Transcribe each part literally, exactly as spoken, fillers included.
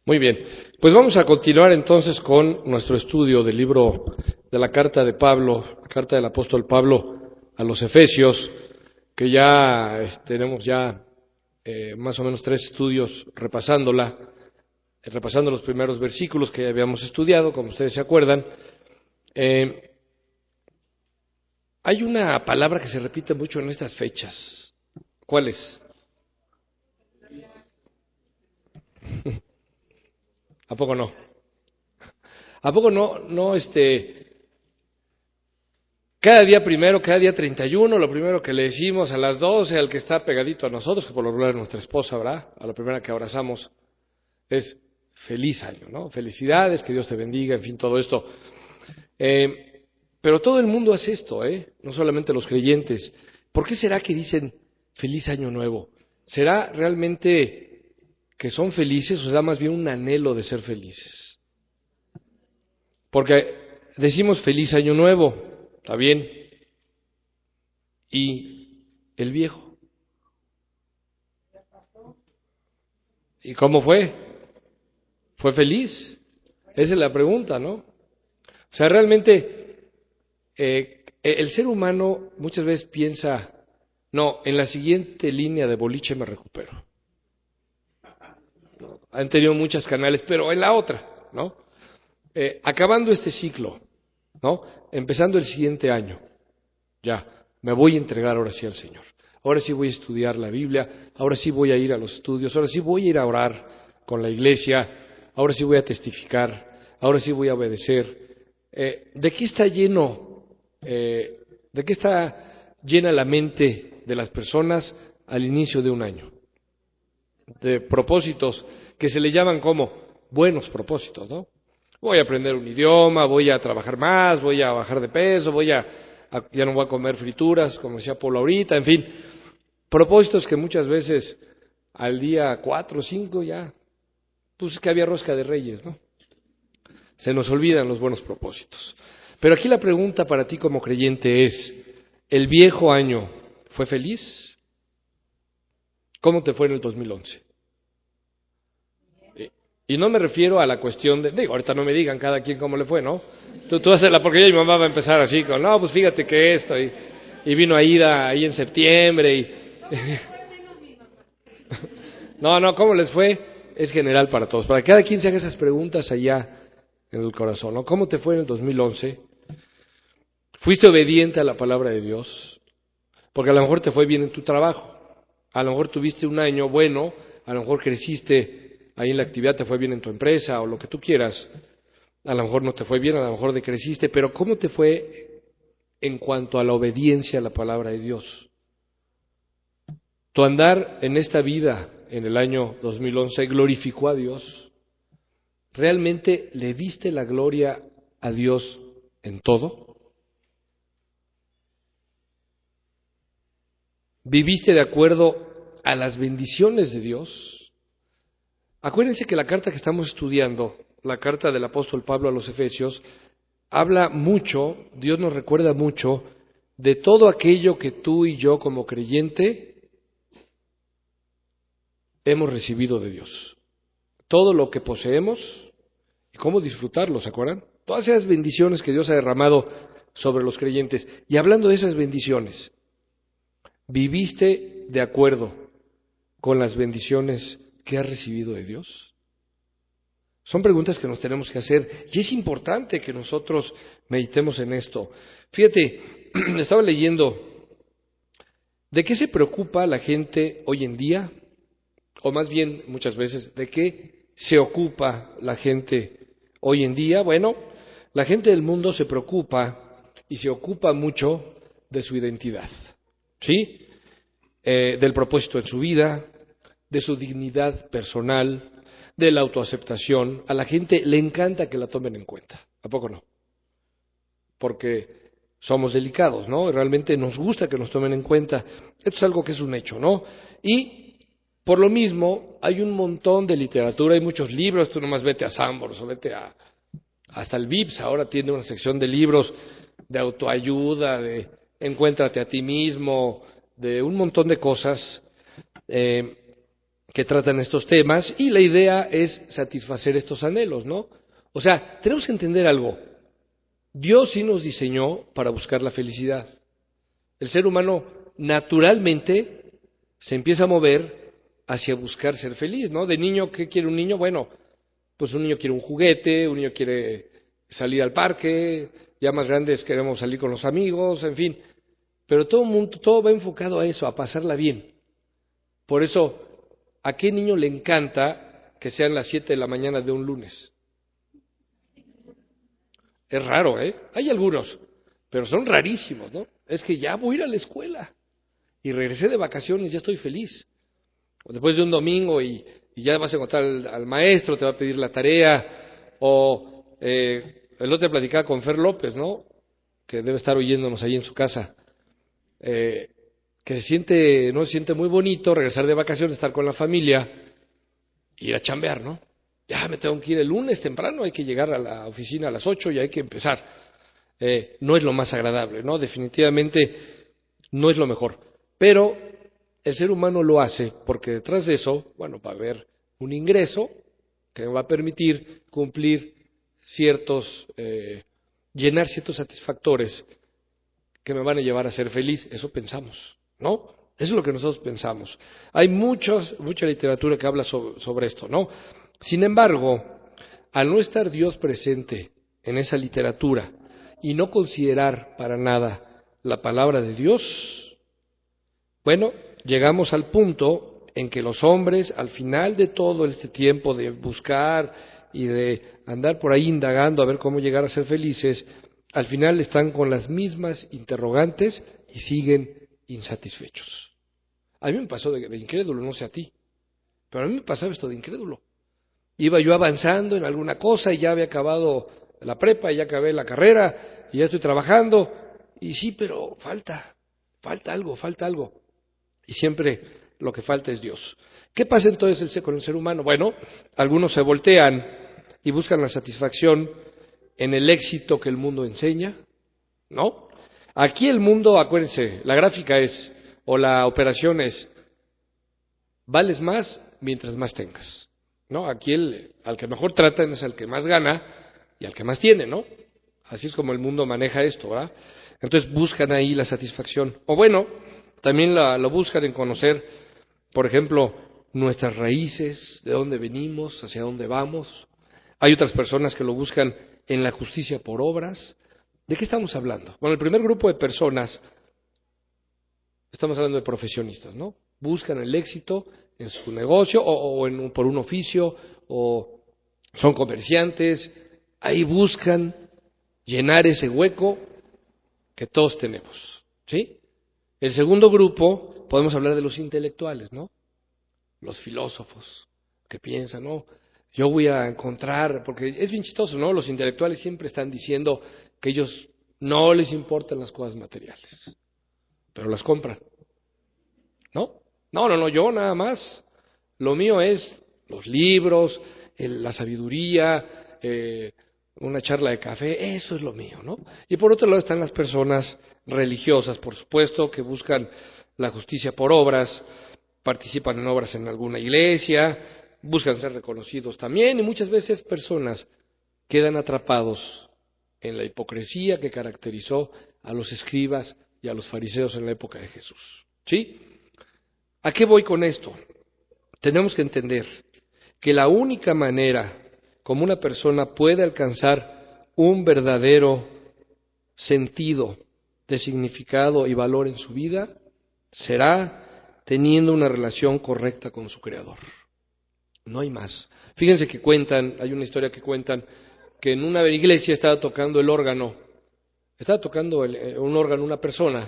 Muy bien, pues vamos a continuar entonces con nuestro estudio del libro de la carta de Pablo, la carta del apóstol Pablo a los Efesios, que ya eh, tenemos ya eh, más o menos tres estudios repasándola, eh, repasando los primeros versículos que ya habíamos estudiado, como ustedes se acuerdan. Eh, hay una palabra que se repite mucho en estas fechas. ¿Cuál es? ¿A poco no? ¿A poco no, no, este, cada día primero, cada día treinta y uno, lo primero que le decimos a las doce, al que está pegadito a nosotros, que por lo regular es nuestra esposa, ¿verdad? A la primera que abrazamos, es feliz año, ¿no? Felicidades, que Dios te bendiga, en fin, todo esto. Eh, pero todo el mundo hace esto, ¿eh? No solamente los creyentes. ¿Por qué será que dicen feliz año nuevo? ¿Será realmente que son felices o será más bien un anhelo de ser felices? Porque decimos feliz año nuevo, ¿está bien? ¿Y el viejo? ¿Y cómo fue? ¿Fue feliz? Esa es la pregunta, ¿no? O sea, realmente eh, el ser humano muchas veces piensa, no, en la siguiente línea de boliche me recupero. ¿No? Han tenido muchas canales, pero en la otra, ¿no? Eh, acabando este ciclo, ¿no? Empezando el siguiente año, ya, me voy a entregar ahora sí al Señor. Ahora sí voy a estudiar la Biblia, ahora sí voy a ir a los estudios, ahora sí voy a ir a orar con la iglesia, ahora sí voy a testificar, ahora sí voy a obedecer. Eh, ¿De qué está lleno, eh, de qué está llena la mente de las personas al inicio de un año? De propósitos que se le llaman como buenos propósitos, ¿no? Voy a aprender un idioma, voy a trabajar más, voy a bajar de peso, voy a, a ya no voy a comer frituras, como decía Pablo ahorita, en fin, propósitos que muchas veces al día cuatro o cinco ya, pues que había rosca de reyes, ¿no? Se nos olvidan los buenos propósitos. Pero aquí la pregunta para ti como creyente es, ¿el viejo año fue feliz? ¿Cómo te fue en el dos mil once? Y no me refiero a la cuestión de, digo, ahorita no me digan cada quien cómo le fue, ¿no? Tú, tú haces la, porque ya mi mamá va a empezar así con, no, pues fíjate que esto, y, y vino Aida ahí en septiembre, y... No, no, ¿cómo les fue? Es general para todos, para que cada quien se haga esas preguntas allá en el corazón, ¿no? ¿Cómo te fue en el dos mil once? ¿Fuiste obediente a la palabra de Dios? Porque a lo mejor te fue bien en tu trabajo, a lo mejor tuviste un año bueno, a lo mejor creciste ahí en la actividad, te fue bien en tu empresa o lo que tú quieras, a lo mejor no te fue bien, a lo mejor decreciste, pero ¿cómo te fue en cuanto a la obediencia a la palabra de Dios? Tu andar en esta vida en el año dos mil once glorificó a Dios. ¿Realmente le diste la gloria a Dios en todo? ¿Viviste de acuerdo a las bendiciones de Dios? Acuérdense que la carta que estamos estudiando, la carta del apóstol Pablo a los Efesios, habla mucho, Dios nos recuerda mucho de todo aquello que tú y yo como creyente hemos recibido de Dios. Todo lo que poseemos y cómo disfrutarlo, ¿se acuerdan? Todas esas bendiciones que Dios ha derramado sobre los creyentes. Y hablando de esas bendiciones, ¿viviste de acuerdo con las bendiciones que has recibido de Dios? Son preguntas que nos tenemos que hacer y es importante que nosotros meditemos en esto. Fíjate, estaba leyendo, ¿de qué se preocupa la gente hoy en día? O más bien, muchas veces, ¿de qué se ocupa la gente hoy en día? Bueno, la gente del mundo se preocupa y se ocupa mucho de su identidad, ¿sí? Eh, del propósito en su vida, de su dignidad personal, de la autoaceptación. A la gente le encanta que la tomen en cuenta, ¿a poco no? Porque somos delicados, ¿no? Realmente nos gusta que nos tomen en cuenta. Esto es algo que es un hecho, ¿no? Y por lo mismo hay un montón de literatura, hay muchos libros, tú nomás vete a Sambors o vete a... Hasta el Vips ahora tiene una sección de libros de autoayuda, de encuéntrate a ti mismo, de un montón de cosas eh, que tratan estos temas y la idea es satisfacer estos anhelos, ¿no? O sea, tenemos que entender algo. Dios sí nos diseñó para buscar la felicidad. El ser humano naturalmente se empieza a mover hacia buscar ser feliz, ¿no? De niño, ¿qué quiere un niño? Bueno, pues un niño quiere un juguete, un niño quiere salir al parque, ya más grandes queremos salir con los amigos, en fin. Pero todo el mundo, todo va enfocado a eso, a pasarla bien. Por eso, ¿a qué niño le encanta que sean las siete de la mañana de un lunes? Es raro, ¿eh? Hay algunos, pero son rarísimos, ¿no? Es que ya voy a ir a la escuela y regresé de vacaciones, ya estoy feliz. O después de un domingo y, y ya vas a encontrar al, al maestro, te va a pedir la tarea. O eh, el otro día platicaba con Fer López, ¿no? Que debe estar oyéndonos ahí en su casa. Eh, que se siente, no se siente muy bonito regresar de vacaciones, estar con la familia, ir a chambear, ¿no? Ya me tengo que ir el lunes temprano, hay que llegar a la oficina a las ocho y hay que empezar. Eh, no es lo más agradable, ¿no? Definitivamente no es lo mejor. Pero el ser humano lo hace porque detrás de eso, bueno, va a haber un ingreso que me va a permitir cumplir ciertos, eh, llenar ciertos satisfactores que me van a llevar a ser feliz. Eso pensamos, ¿no? Eso es lo que nosotros pensamos. Hay muchos, mucha literatura que habla sobre, sobre esto, ¿no? Sin embargo, al no estar Dios presente en esa literatura y no considerar para nada la palabra de Dios, bueno, llegamos al punto en que los hombres, al final de todo este tiempo de buscar y de andar por ahí indagando a ver cómo llegar a ser felices, al final están con las mismas interrogantes y siguen insatisfechos. A mí me pasó de, de incrédulo, no sé a ti, pero a mí me pasaba esto de incrédulo. Iba yo avanzando en alguna cosa y ya había acabado la prepa, y ya acabé la carrera, y ya estoy trabajando, y sí, pero falta, falta algo, falta algo. Y siempre lo que falta es Dios. ¿Qué pasa entonces con el ser humano? Bueno, algunos se voltean y buscan la satisfacción en el éxito que el mundo enseña, ¿no? Aquí el mundo, acuérdense, la gráfica es, o la operación es, vales más mientras más tengas, ¿no? Aquí el, al que mejor tratan es al que más gana y al que más tiene, ¿no? Así es como el mundo maneja esto, ¿verdad? Entonces buscan ahí la satisfacción. O bueno, también la, lo buscan en conocer, por ejemplo, nuestras raíces, de dónde venimos, hacia dónde vamos. Hay otras personas que lo buscan en la justicia por obras. ¿De qué estamos hablando? Bueno, el primer grupo de personas, estamos hablando de profesionistas, ¿no? Buscan el éxito en su negocio o, o en, por un oficio, o son comerciantes, ahí buscan llenar ese hueco que todos tenemos, ¿sí? El segundo grupo, podemos hablar de los intelectuales, ¿no? Los filósofos que piensan, ¿no? Yo voy a encontrar, porque es bien chistoso, ¿no? Los intelectuales siempre están diciendo que ellos no les importan las cosas materiales, pero las compran, ¿no? No, no, no, yo nada más. Lo mío es los libros, el, la sabiduría, eh, una charla de café, eso es lo mío, ¿no? Y por otro lado están las personas religiosas, por supuesto, que buscan la justicia por obras, participan en obras en alguna iglesia, buscan ser reconocidos también, y muchas veces personas quedan atrapados en la hipocresía que caracterizó a los escribas y a los fariseos en la época de Jesús. ¿Sí? ¿A qué voy con esto? Tenemos que entender que la única manera como una persona puede alcanzar un verdadero sentido de significado y valor en su vida será teniendo una relación correcta con su Creador. No hay más. Fíjense que cuentan, hay una historia que cuentan, que en una iglesia estaba tocando el órgano, estaba tocando el, un órgano una persona,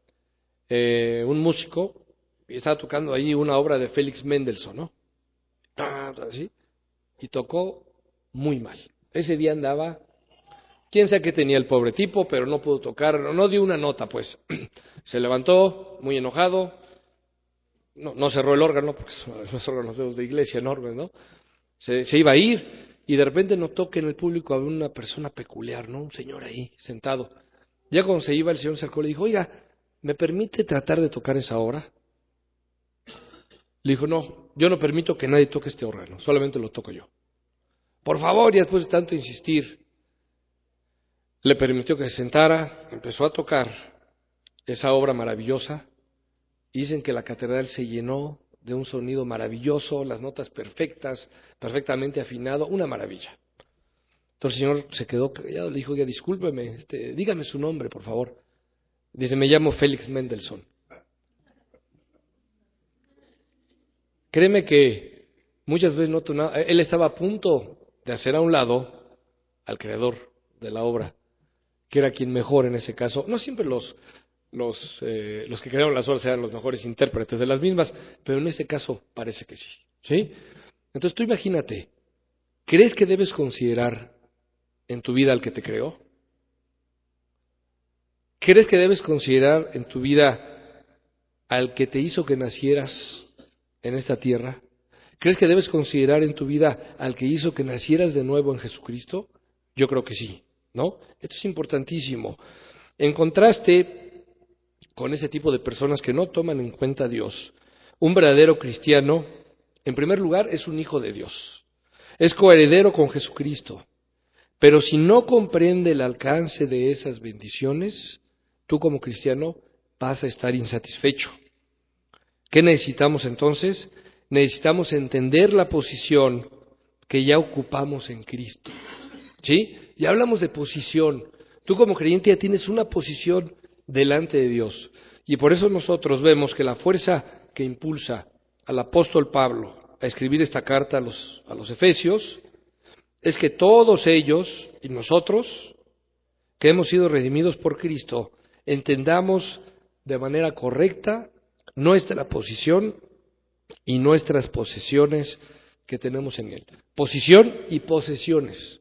eh, un músico, y estaba tocando ahí una obra de Félix Mendelssohn, ¿no? Así, y tocó muy mal. Ese día andaba, quién sabe qué tenía el pobre tipo, pero no pudo tocar, no, no dio una nota, pues. Se levantó muy enojado, no, no cerró el órgano, porque son los órganos de iglesia enormes, ¿no? Se, se iba a ir, y de repente notó que en el público había una persona peculiar, ¿no? Un señor ahí, sentado. Ya cuando se iba, el señor se acercó y le dijo, oiga, ¿me permite tratar de tocar esa obra? Le dijo, no, yo no permito que nadie toque este órgano, solamente lo toco yo. Por favor, y después de tanto insistir, le permitió que se sentara, empezó a tocar esa obra maravillosa. Dicen que la catedral se llenó de un sonido maravilloso, las notas perfectas, perfectamente afinado, una maravilla. Entonces el señor se quedó callado, le dijo, ya discúlpeme, este, dígame su nombre, por favor. Dice, me llamo Félix Mendelssohn. Créeme que muchas veces noto nada, él estaba a punto de hacer a un lado al creador de la obra, que era quien mejor en ese caso, no siempre los, los, eh, los que crearon las obras eran los mejores intérpretes de las mismas, pero en este caso parece que sí, ¿sí? Entonces tú imagínate, ¿crees que debes considerar en tu vida al que te creó? ¿Crees que debes considerar en tu vida al que te hizo que nacieras en esta tierra? ¿Crees que debes considerar en tu vida al que hizo que nacieras de nuevo en Jesucristo? Yo creo que sí, ¿no? Esto es importantísimo. En contraste con ese tipo de personas que no toman en cuenta a Dios, un verdadero cristiano, en primer lugar, es un hijo de Dios. Es coheredero con Jesucristo. Pero si no comprende el alcance de esas bendiciones, tú como cristiano vas a estar insatisfecho. ¿Qué necesitamos entonces? Necesitamos entender la posición que ya ocupamos en Cristo. ¿Sí? Ya hablamos de posición. Tú como creyente ya tienes una posición delante de Dios. Y por eso nosotros vemos que la fuerza que impulsa al apóstol Pablo a escribir esta carta a los, a los Efesios es que todos ellos y nosotros, que hemos sido redimidos por Cristo, entendamos de manera correcta nuestra posición y nuestras posesiones que tenemos en Él. Posición y posesiones.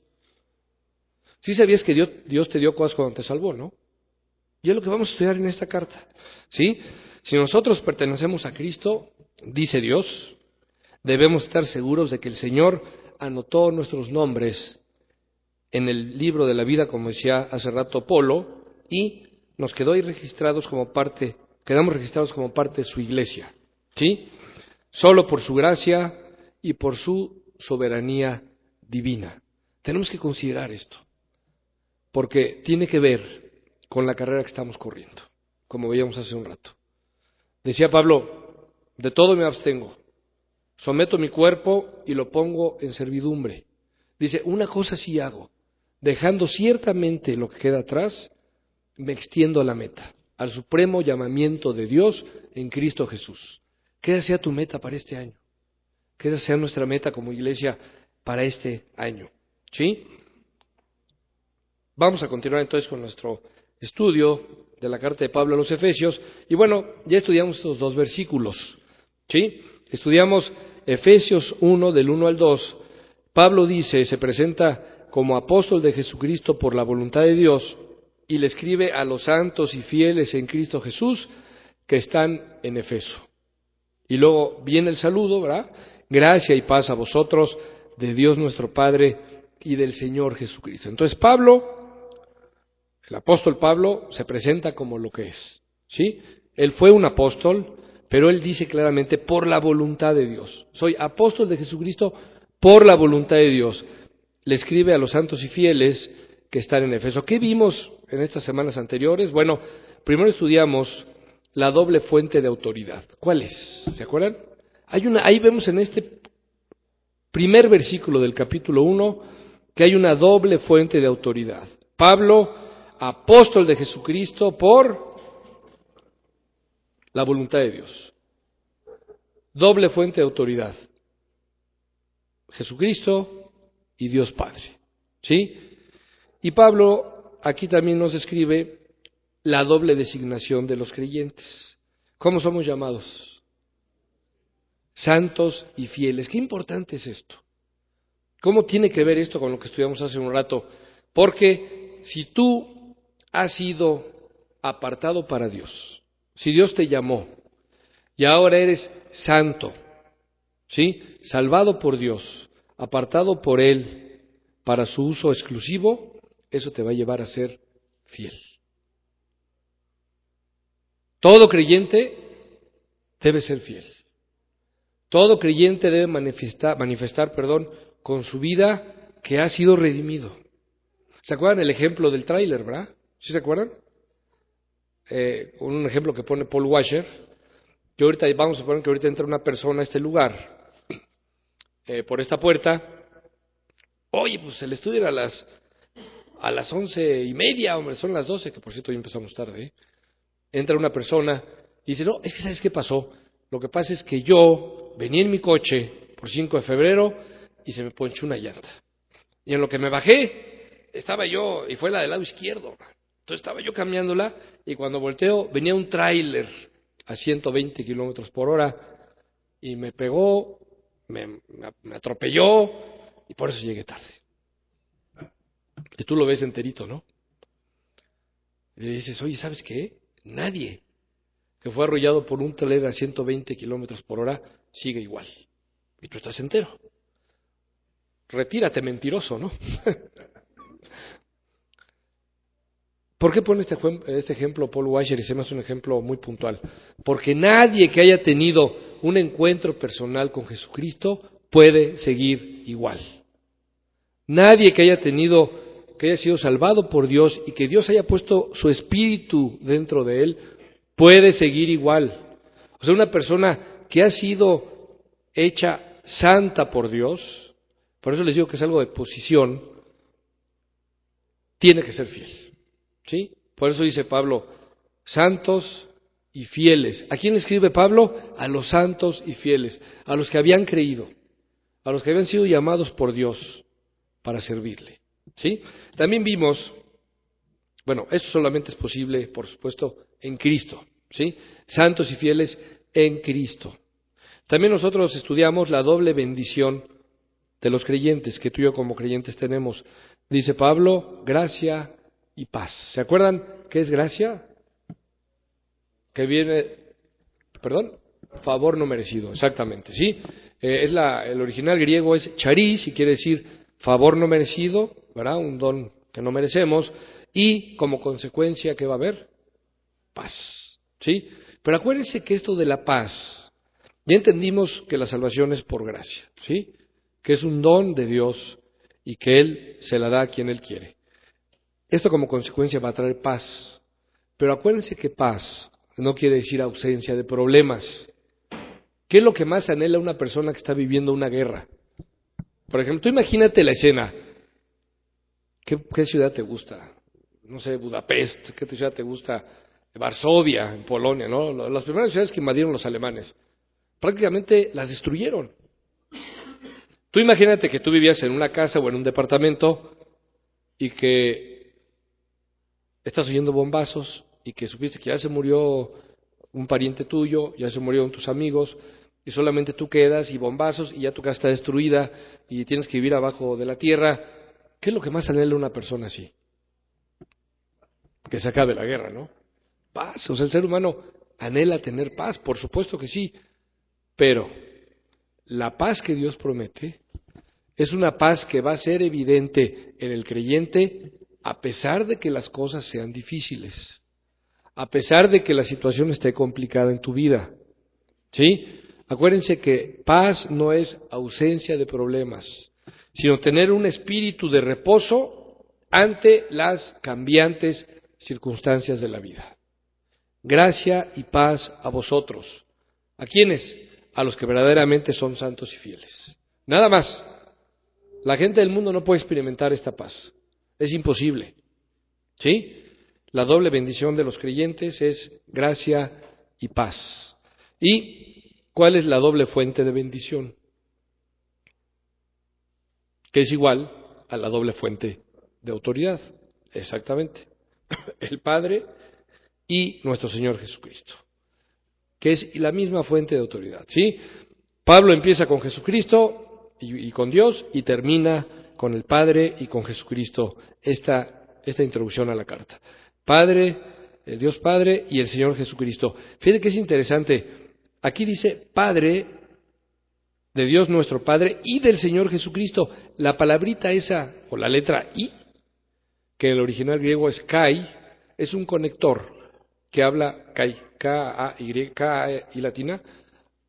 Sí sabías que Dios, Dios te dio cosas cuando te salvó, ¿no? Y es lo que vamos a estudiar en esta carta, ¿sí? Si nosotros pertenecemos a Cristo, dice Dios, debemos estar seguros de que el Señor anotó nuestros nombres en el libro de la vida, como decía hace rato Polo, y nos quedó ahí registrados como parte, quedamos registrados como parte de su iglesia, ¿sí? Solo por su gracia y por su soberanía divina. Tenemos que considerar esto, porque tiene que ver con la carrera que estamos corriendo, como veíamos hace un rato. Decía Pablo, de todo me abstengo, someto mi cuerpo y lo pongo en servidumbre. Dice, una cosa sí hago, dejando ciertamente lo que queda atrás, me extiendo a la meta, al supremo llamamiento de Dios en Cristo Jesús. Que esa sea tu meta para este año, que esa sea nuestra meta como iglesia para este año, ¿sí? Vamos a continuar entonces con nuestro estudio de la carta de Pablo a los Efesios, y bueno, ya estudiamos estos dos versículos, ¿sí? Estudiamos Efesios uno, del uno al dos. Pablo dice, se presenta como apóstol de Jesucristo por la voluntad de Dios y le escribe a los santos y fieles en Cristo Jesús que están en Efeso. Y luego viene el saludo, ¿verdad? Gracia y paz a vosotros de Dios nuestro Padre y del Señor Jesucristo. Entonces Pablo, el apóstol Pablo, se presenta como lo que es, ¿sí? Él fue un apóstol, pero él dice claramente por la voluntad de Dios. Soy apóstol de Jesucristo por la voluntad de Dios. Le escribe a los santos y fieles que están en Efeso. ¿Qué vimos en estas semanas anteriores? Bueno, primero estudiamos la doble fuente de autoridad. ¿Cuál es? ¿Se acuerdan? Hay una, ahí vemos en este primer versículo del capítulo uno que hay una doble fuente de autoridad. Pablo, apóstol de Jesucristo por la voluntad de Dios. Doble fuente de autoridad. Jesucristo y Dios Padre. ¿Sí? Y Pablo aquí también nos describe la doble designación de los creyentes. ¿Cómo somos llamados? Santos y fieles. Qué importante es esto. ¿Cómo tiene que ver esto con lo que estudiamos hace un rato? Porque si tú has sido apartado para Dios, si Dios te llamó y ahora eres santo, ¿sí? Salvado por Dios, apartado por Él para su uso exclusivo, eso te va a llevar a ser fiel. Todo creyente debe ser fiel. Todo creyente debe manifestar, manifestar, perdón, con su vida que ha sido redimido. ¿Se acuerdan el ejemplo del tráiler, verdad? ¿Sí se acuerdan? Eh, un ejemplo que pone Paul Washer, que ahorita vamos a poner que ahorita entra una persona a este lugar, eh, por esta puerta. Oye, pues el estudio era a las a las once y media, hombre, son las doce, que por cierto hoy empezamos tarde. ¿eh? Entra una persona y dice, no, es que ¿sabes qué pasó? Lo que pasa es que yo venía en mi coche por cinco de febrero y se me ponchó una llanta. Y en lo que me bajé, estaba yo, y fue la del lado izquierdo. Entonces estaba yo cambiándola y cuando volteo venía un tráiler a ciento veinte kilómetros por hora y me pegó, me, me atropelló y por eso llegué tarde. Y tú lo ves enterito, ¿no? Y le dices, oye, ¿sabes qué? Nadie que fue arrollado por un tráiler a ciento veinte kilómetros por hora sigue igual. Y tú estás entero. Retírate, mentiroso, ¿no? ¿Por qué pone este, este ejemplo Paul Washer y se me hace un ejemplo muy puntual? Porque nadie que haya tenido un encuentro personal con Jesucristo puede seguir igual. Nadie que haya tenido, que haya sido salvado por Dios y que Dios haya puesto su espíritu dentro de él, puede seguir igual. O sea, una persona que ha sido hecha santa por Dios, por eso les digo que es algo de posición, tiene que ser fiel. ¿Sí? Por eso dice Pablo, santos y fieles. ¿A quién escribe Pablo? A los santos y fieles, a los que habían creído, a los que habían sido llamados por Dios para servirle. ¿Sí? También vimos, bueno, esto solamente es posible, por supuesto, en Cristo. ¿Sí? Santos y fieles en Cristo. También nosotros estudiamos la doble bendición de los creyentes, que tú y yo como creyentes tenemos. Dice Pablo, gracia y paz. ¿Se acuerdan qué es gracia? Que viene, perdón, favor no merecido, exactamente, ¿sí? Eh, es la, el original griego es charis, y quiere decir favor no merecido, ¿verdad? Un don que no merecemos, y como consecuencia, ¿qué va a haber? Paz, ¿sí? Pero acuérdense que esto de la paz, ya entendimos que la salvación es por gracia, ¿sí? Que es un don de Dios y que Él se la da a quien Él quiere. Esto como consecuencia va a traer paz. Pero acuérdense que paz no quiere decir ausencia de problemas. ¿Qué es lo que más anhela una persona que está viviendo una guerra? Por ejemplo, tú imagínate la escena. ¿Qué, qué ciudad te gusta? No sé, Budapest. ¿Qué ciudad te gusta? Varsovia, en Polonia, ¿no? Las primeras ciudades que invadieron los alemanes. Prácticamente las destruyeron. Tú imagínate que tú vivías en una casa o en un departamento y que estás oyendo bombazos y que supiste que ya se murió un pariente tuyo, ya se murieron tus amigos y solamente tú quedas y bombazos y ya tu casa está destruida y tienes que vivir abajo de la tierra. ¿Qué es lo que más anhela una persona así? Que se acabe la guerra, ¿no? Paz. O sea, el ser humano anhela tener paz, por supuesto que sí, pero la paz que Dios promete es una paz que va a ser evidente en el creyente a pesar de que las cosas sean difíciles, a pesar de que la situación esté complicada en tu vida. ¿Sí? Acuérdense que paz no es ausencia de problemas, sino tener un espíritu de reposo ante las cambiantes circunstancias de la vida. Gracia y paz a vosotros. ¿A quiénes? A los que verdaderamente son santos y fieles. Nada más. La gente del mundo no puede experimentar esta paz. Es imposible. ¿Sí? La doble bendición de los creyentes es gracia y paz. ¿Y cuál es la doble fuente de bendición? Que es igual a la doble fuente de autoridad. Exactamente. El Padre y nuestro Señor Jesucristo. Que es la misma fuente de autoridad. ¿Sí? Pablo empieza con Jesucristo y, y con Dios y termina con el Padre y con Jesucristo esta, esta introducción a la carta. Padre, el Dios Padre y el Señor Jesucristo. Fíjate que es interesante. Aquí dice Padre de Dios nuestro Padre y del Señor Jesucristo. La palabrita esa, o la letra I, que en el original griego es kai, es un conector que habla kai, K A Y, K A y latina,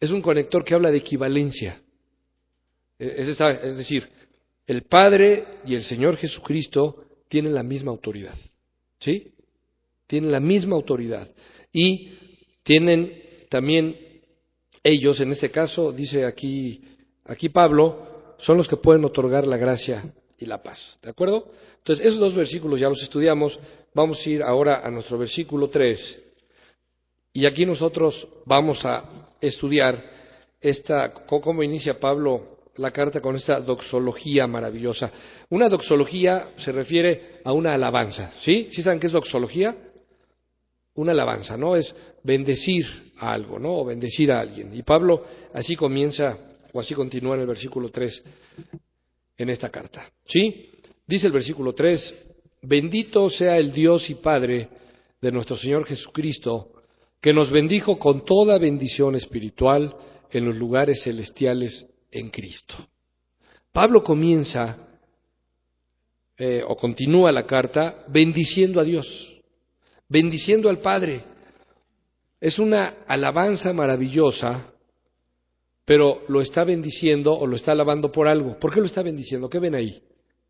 es un conector que habla de equivalencia. Es, esa, es decir, el Padre y el Señor Jesucristo tienen la misma autoridad. ¿Sí? Tienen la misma autoridad. Y tienen también ellos, en este caso, dice aquí, aquí Pablo, son los que pueden otorgar la gracia y la paz. ¿De acuerdo? Entonces, esos dos versículos ya los estudiamos. Vamos a ir ahora a nuestro versículo tres. Y aquí nosotros vamos a estudiar esta, cómo inicia Pablo la carta con esta doxología maravillosa. Una doxología se refiere a una alabanza, ¿sí? ¿Sí saben qué es doxología? Una alabanza, ¿no? Es bendecir a algo, ¿no? O bendecir a alguien. Y Pablo así comienza, o así continúa en el versículo tres en esta carta, ¿sí? Dice el versículo tres, bendito sea el Dios y Padre de nuestro Señor Jesucristo, que nos bendijo con toda bendición espiritual en los lugares celestiales en Cristo. Pablo comienza eh, o continúa la carta bendiciendo a Dios, bendiciendo al Padre. Es una alabanza maravillosa, pero lo está bendiciendo o lo está alabando por algo. ¿Por qué lo está bendiciendo? ¿Qué ven ahí?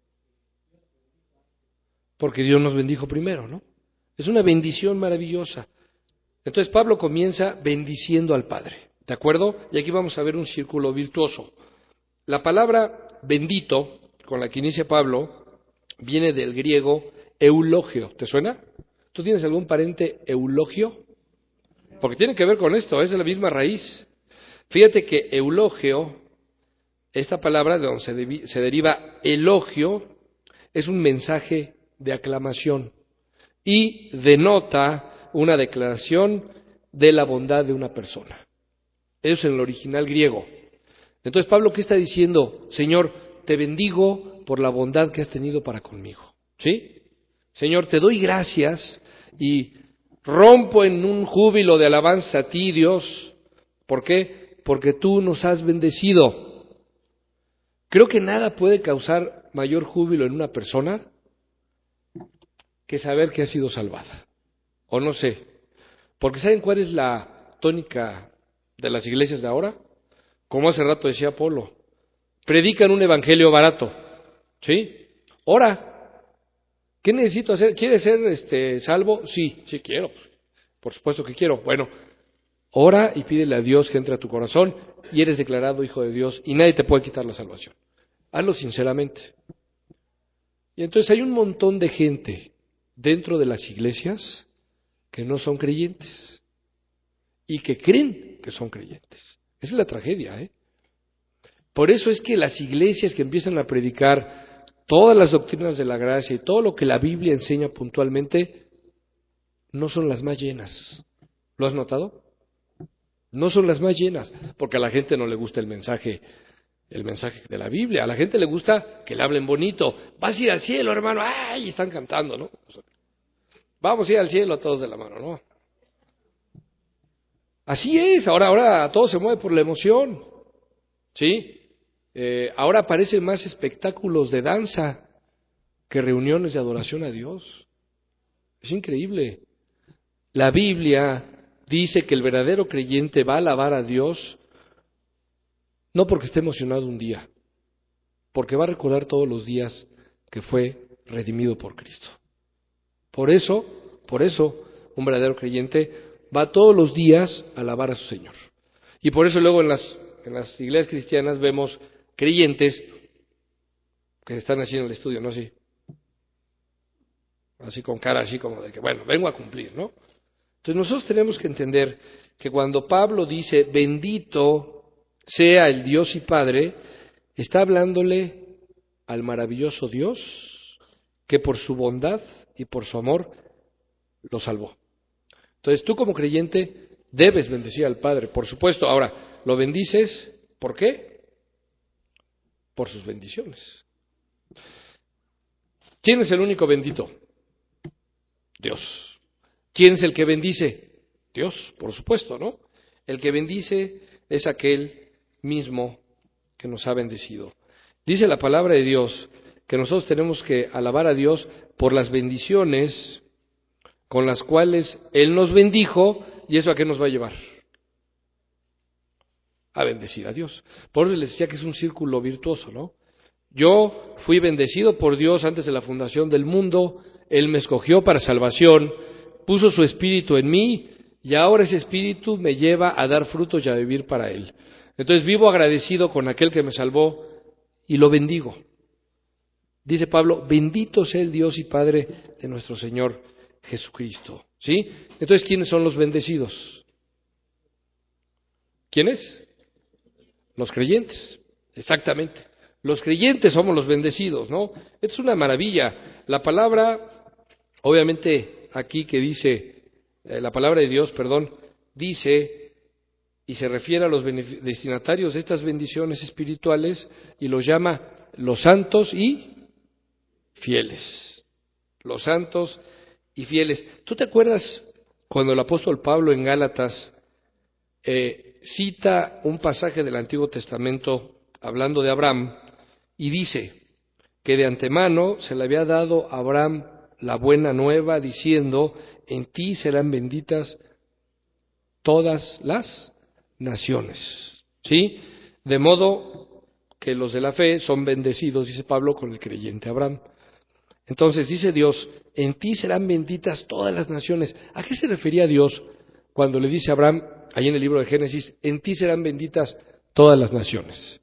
Porque Dios nos bendijo primero, ¿no? Es una bendición maravillosa. Entonces Pablo comienza bendiciendo al Padre, ¿de acuerdo? Y aquí vamos a ver un círculo virtuoso. La palabra bendito, con la que inicia Pablo, viene del griego eulogio. ¿Te suena? ¿Tú tienes algún pariente eulogio? Porque tiene que ver con esto, es de la misma raíz. Fíjate que eulogio, esta palabra de donde se, debi- se deriva elogio, es un mensaje de aclamación y denota una declaración de la bondad de una persona. Eso es en el original griego. Entonces Pablo, ¿qué está diciendo? Señor, te bendigo por la bondad que has tenido para conmigo. ¿Sí? Señor, te doy gracias y rompo en un júbilo de alabanza a ti, Dios. ¿Por qué? Porque tú nos has bendecido. Creo que nada puede causar mayor júbilo en una persona que saber que ha sido salvada. O no sé. Porque ¿saben cuál es la tónica de las iglesias de ahora? Como hace rato decía Polo, predican un evangelio barato, ¿sí? Ora, ¿qué necesito hacer? ¿Quieres ser este, salvo? Sí, sí quiero, por supuesto que quiero. Bueno, ora y pídele a Dios que entre a tu corazón y eres declarado hijo de Dios y nadie te puede quitar la salvación. Hazlo sinceramente. Y entonces hay un montón de gente dentro de las iglesias que no son creyentes y que creen que son creyentes. Esa es la tragedia, ¿eh? Por eso es que las iglesias que empiezan a predicar todas las doctrinas de la gracia y todo lo que la Biblia enseña puntualmente, no son las más llenas. ¿Lo has notado? No son las más llenas, porque a la gente no le gusta el mensaje, el mensaje de la Biblia. A la gente le gusta que le hablen bonito. Vas a ir al cielo, hermano. ¡Ay! Están cantando, ¿no? Vamos a ir al cielo todos de la mano, ¿no? Así es, ahora, ahora todo se mueve por la emoción, ¿sí? Eh, ahora aparecen más espectáculos de danza que reuniones de adoración a Dios. Es increíble. La Biblia dice que el verdadero creyente va a alabar a Dios no porque esté emocionado un día, porque va a recordar todos los días que fue redimido por Cristo. Por eso, por eso, un verdadero creyente va todos los días a alabar a su Señor. Y por eso luego en las, en las iglesias cristianas vemos creyentes que están así en el estudio, ¿no? Así, así con cara así como de que, bueno, vengo a cumplir, ¿no? Entonces nosotros tenemos que entender que cuando Pablo dice, bendito sea el Dios y Padre, está hablándole al maravilloso Dios que por su bondad y por su amor lo salvó. Entonces tú como creyente debes bendecir al Padre, por supuesto. Ahora, ¿lo bendices? ¿Por qué? Por sus bendiciones. ¿Quién es el único bendito? Dios. ¿Quién es el que bendice? Dios, por supuesto, ¿no? El que bendice es aquel mismo que nos ha bendecido. Dice la palabra de Dios que nosotros tenemos que alabar a Dios por las bendiciones con las cuales Él nos bendijo, ¿y eso a qué nos va a llevar? a bendecir a Dios. Por eso les decía que es un círculo virtuoso, ¿no? Yo fui bendecido por Dios antes de la fundación del mundo, Él me escogió para salvación, puso su espíritu en mí y ahora ese espíritu me lleva a dar frutos y a vivir para Él. Entonces vivo agradecido con aquel que me salvó y lo bendigo. Dice Pablo, bendito sea el Dios y Padre de nuestro Señor Jesucristo. ¿Sí? Entonces, ¿quiénes son los bendecidos? ¿Quiénes? Los creyentes, exactamente. Los creyentes somos los bendecidos, ¿no? Esto es una maravilla. La palabra, obviamente, aquí que dice, eh, la palabra de Dios, perdón, dice y se refiere a los destinatarios de estas bendiciones espirituales y los llama los santos y fieles. Los santos y fieles. ¿Tú te acuerdas cuando el apóstol Pablo en Gálatas eh, cita un pasaje del Antiguo Testamento hablando de Abraham y dice que de antemano se le había dado a Abraham la buena nueva diciendo, en ti serán benditas todas las naciones, ¿sí? De modo que los de la fe son bendecidos, dice Pablo, con el creyente Abraham. Entonces dice Dios, en ti serán benditas todas las naciones. ¿A qué se refería Dios cuando le dice a Abraham, ahí en el libro de Génesis, en ti serán benditas todas las naciones?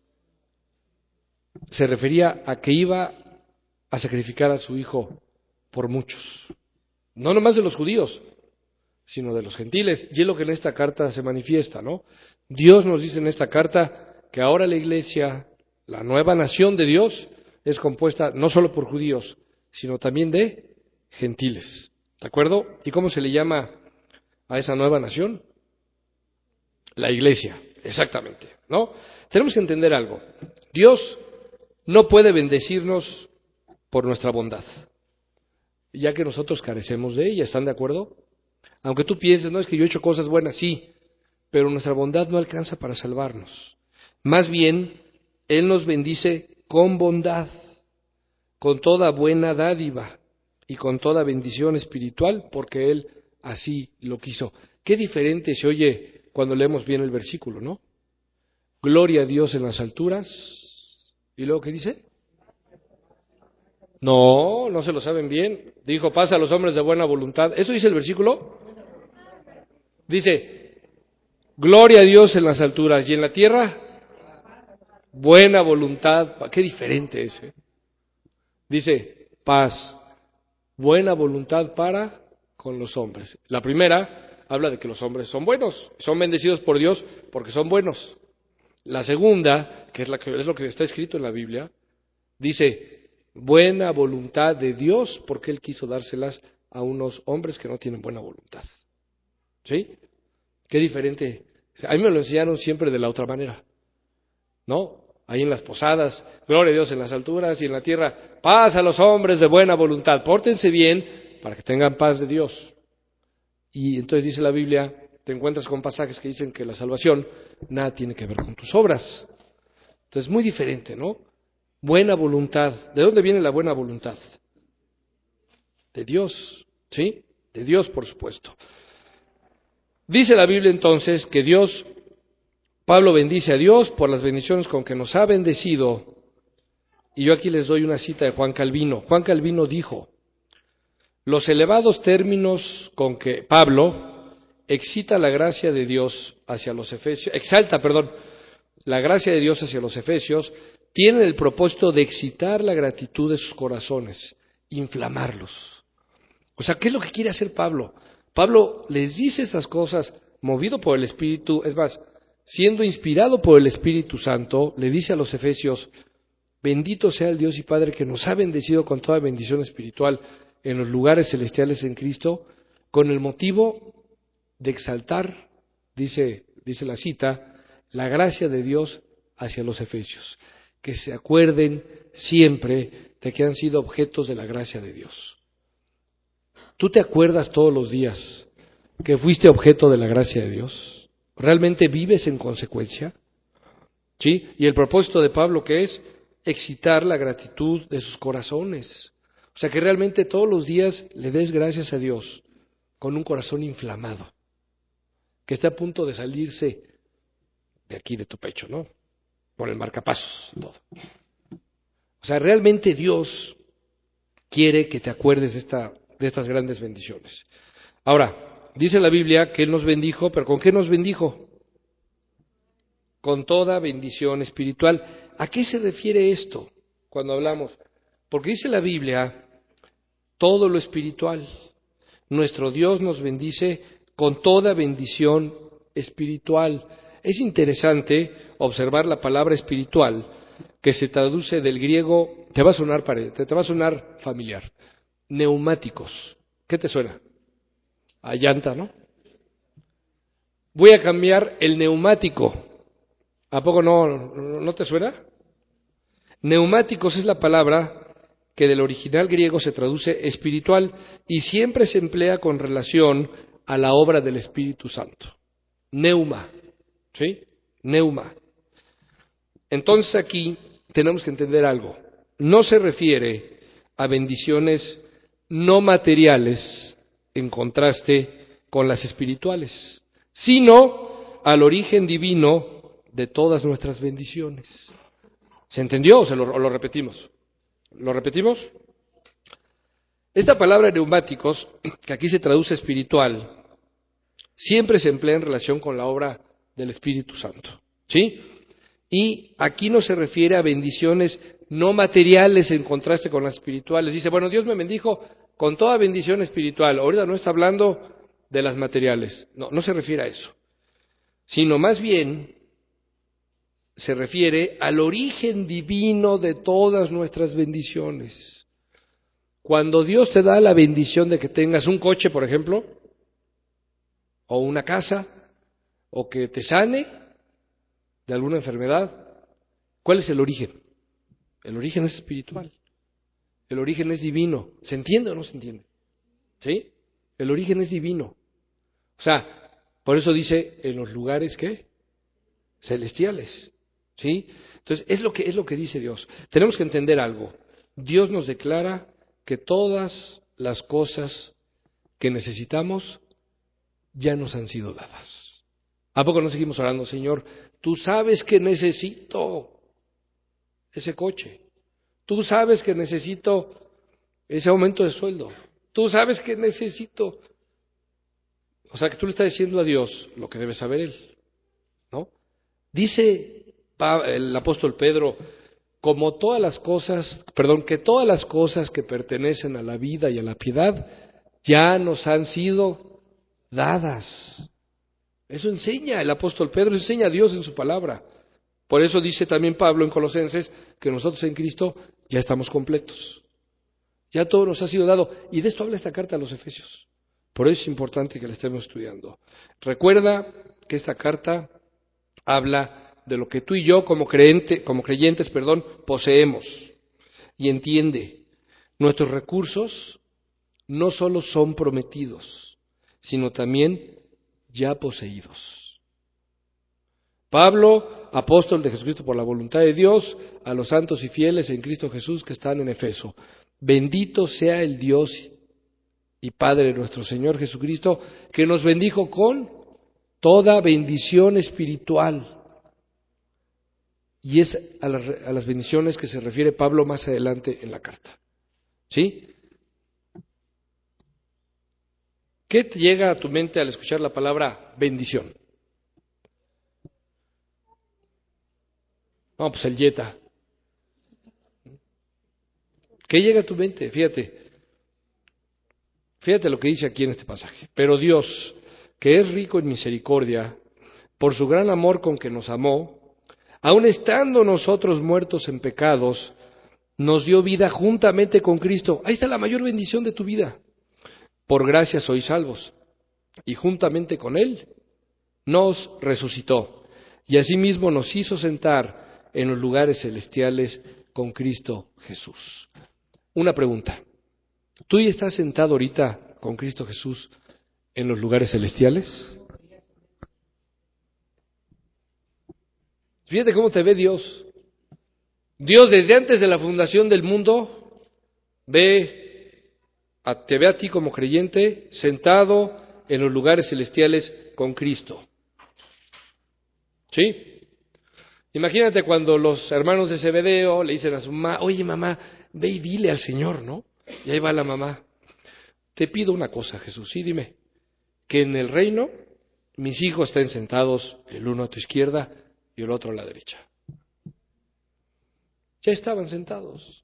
Se refería a que iba a sacrificar a su hijo por muchos, no nomás de los judíos, sino de los gentiles, y es lo que en esta carta se manifiesta, ¿no? Dios nos dice en esta carta que ahora la iglesia, la nueva nación de Dios, es compuesta no solo por judíos, sino también de gentiles, ¿de acuerdo? ¿Y cómo se le llama a esa nueva nación? La iglesia, exactamente, ¿no? Tenemos que entender algo. Dios no puede bendecirnos por nuestra bondad, ya que nosotros carecemos de ella, ¿están de acuerdo? Aunque tú pienses, no, es que yo he hecho cosas buenas, sí, pero nuestra bondad no alcanza para salvarnos. Más bien, Él nos bendice con bondad, con toda buena dádiva y con toda bendición espiritual, porque Él así lo quiso. Qué diferente se oye cuando leemos bien el versículo, ¿no? Gloria a Dios en las alturas. ¿Y luego qué dice? No, no se lo saben bien. Dijo, paz a los hombres de buena voluntad. ¿Eso dice el versículo? Dice, gloria a Dios en las alturas y en la tierra, buena voluntad. Qué diferente es, ¿eh? Dice, paz, buena voluntad para con los hombres. La primera habla de que los hombres son buenos, son bendecidos por Dios porque son buenos. La segunda, que es, la que es lo que está escrito en la Biblia, dice, buena voluntad de Dios porque Él quiso dárselas a unos hombres que no tienen buena voluntad. ¿Sí? Qué diferente. A mí me lo enseñaron siempre de la otra manera, ¿no? Ahí en las posadas, gloria a Dios en las alturas y en la tierra, paz a los hombres de buena voluntad, pórtense bien para que tengan paz de Dios. Y entonces dice la Biblia, te encuentras con pasajes que dicen que la salvación nada tiene que ver con tus obras. Entonces muy diferente, ¿no? Buena voluntad. ¿De dónde viene la buena voluntad? De Dios, ¿sí? De Dios, por supuesto. Dice la Biblia entonces que Dios, Pablo bendice a Dios por las bendiciones con que nos ha bendecido. Y yo aquí les doy una cita de Juan Calvino. Juan Calvino dijo, los elevados términos con que Pablo excita la gracia de Dios hacia los efesios, exalta, perdón, la gracia de Dios hacia los efesios, tienen el propósito de excitar la gratitud de sus corazones, inflamarlos. O sea, ¿qué es lo que quiere hacer Pablo? Pablo les dice estas cosas movido por el Espíritu, es más, siendo inspirado por el Espíritu Santo, le dice a los efesios, bendito sea el Dios y Padre que nos ha bendecido con toda bendición espiritual en los lugares celestiales en Cristo, con el motivo de exaltar, dice, dice la cita, la gracia de Dios hacia los efesios, que se acuerden siempre de que han sido objetos de la gracia de Dios. ¿Tú te acuerdas todos los días que fuiste objeto de la gracia de Dios? ¿Realmente vives en consecuencia? ¿Sí? Y el propósito de Pablo, ¿qué es? Excitar la gratitud de sus corazones. O sea, que realmente todos los días le des gracias a Dios con un corazón inflamado, que está a punto de salirse de aquí de tu pecho, ¿no? Por el marcapasos y todo. O sea, realmente Dios quiere que te acuerdes de, esta, de estas grandes bendiciones. Ahora, dice la Biblia que Él nos bendijo, pero ¿con qué nos bendijo? Con toda bendición espiritual. ¿A qué se refiere esto cuando hablamos? Porque dice la Biblia, todo lo espiritual. Nuestro Dios nos bendice con toda bendición espiritual. Es interesante observar la palabra espiritual, que se traduce del griego, te va a sonar pare- te va a sonar familiar, neumáticos. ¿Qué te suena? A llanta, ¿no? Voy a cambiar el neumático. ¿A poco no, no, no te suena? Neumáticos es la palabra que del original griego se traduce espiritual y siempre se emplea con relación a la obra del Espíritu Santo. Neuma, ¿sí? Neuma. Entonces aquí tenemos que entender algo. No se refiere a bendiciones no materiales en contraste con las espirituales, sino al origen divino de todas nuestras bendiciones. ¿Se entendió o, se lo, o lo repetimos? ¿Lo repetimos? Esta palabra neumáticos, que aquí se traduce espiritual, siempre se emplea en relación con la obra del Espíritu Santo, ¿sí? Y aquí no se refiere a bendiciones no materiales en contraste con las espirituales. Dice, bueno, Dios me bendijo con toda bendición espiritual. Ahorita no está hablando de las materiales. No, no se refiere a eso. Sino más bien se refiere al origen divino de todas nuestras bendiciones. Cuando Dios te da la bendición de que tengas un coche, por ejemplo, o una casa, o que te sane de alguna enfermedad, ¿cuál es el origen? El origen es espiritual. El origen es divino. ¿Se entiende o no se entiende? ¿Sí? El origen es divino. O sea, por eso dice en los lugares ¿qué? Celestiales. ¿Sí? Entonces, es lo que es lo que dice Dios. Tenemos que entender algo. Dios nos declara que todas las cosas que necesitamos ya nos han sido dadas. ¿A poco no seguimos orando, Señor? Tú sabes que necesito ese coche. Tú sabes que necesito ese aumento de sueldo. Tú sabes que necesito. O sea, que tú le estás diciendo a Dios lo que debe saber Él, ¿no? Dice el apóstol Pedro, como todas las cosas, perdón, que todas las cosas que pertenecen a la vida y a la piedad ya nos han sido dadas. Eso enseña el apóstol Pedro, enseña a Dios en su palabra. Por eso dice también Pablo en Colosenses que nosotros en Cristo ya estamos completos. Ya todo nos ha sido dado. Y de esto habla esta carta a los Efesios. Por eso es importante que la estemos estudiando. Recuerda que esta carta habla de lo que tú y yo como, creente, como creyentes perdón, poseemos. Y entiende, nuestros recursos no solo son prometidos, sino también ya poseídos. Pablo, apóstol de Jesucristo por la voluntad de Dios, a los santos y fieles en Cristo Jesús que están en Efeso. Bendito sea el Dios y Padre de nuestro Señor Jesucristo, que nos bendijo con toda bendición espiritual. Y es a las, a las bendiciones que se refiere Pablo más adelante en la carta. ¿Sí? ¿Qué te llega a tu mente al escuchar la palabra bendición? No, pues el yeta. ¿Qué llega a tu mente? Fíjate. Fíjate lo que dice aquí en este pasaje. Pero Dios, que es rico en misericordia, por su gran amor con que nos amó, aun estando nosotros muertos en pecados, nos dio vida juntamente con Cristo. Ahí está la mayor bendición de tu vida. Por gracia sois salvos. Y juntamente con Él nos resucitó. Y asimismo nos hizo sentar en los lugares celestiales con Cristo Jesús. Una pregunta. ¿Tú ya estás sentado ahorita con Cristo Jesús en los lugares celestiales? Fíjate cómo te ve Dios. Dios desde antes de la fundación del mundo ve a, te ve a ti como creyente sentado en los lugares celestiales con Cristo. ¿Sí? Imagínate cuando los hermanos de Zebedeo le dicen a su mamá, oye mamá, ve y dile al Señor, ¿no? Y ahí va la mamá. Te pido una cosa, Jesús, sí, dime, que en el reino mis hijos estén sentados, el uno a tu izquierda y el otro a la derecha. Ya estaban sentados.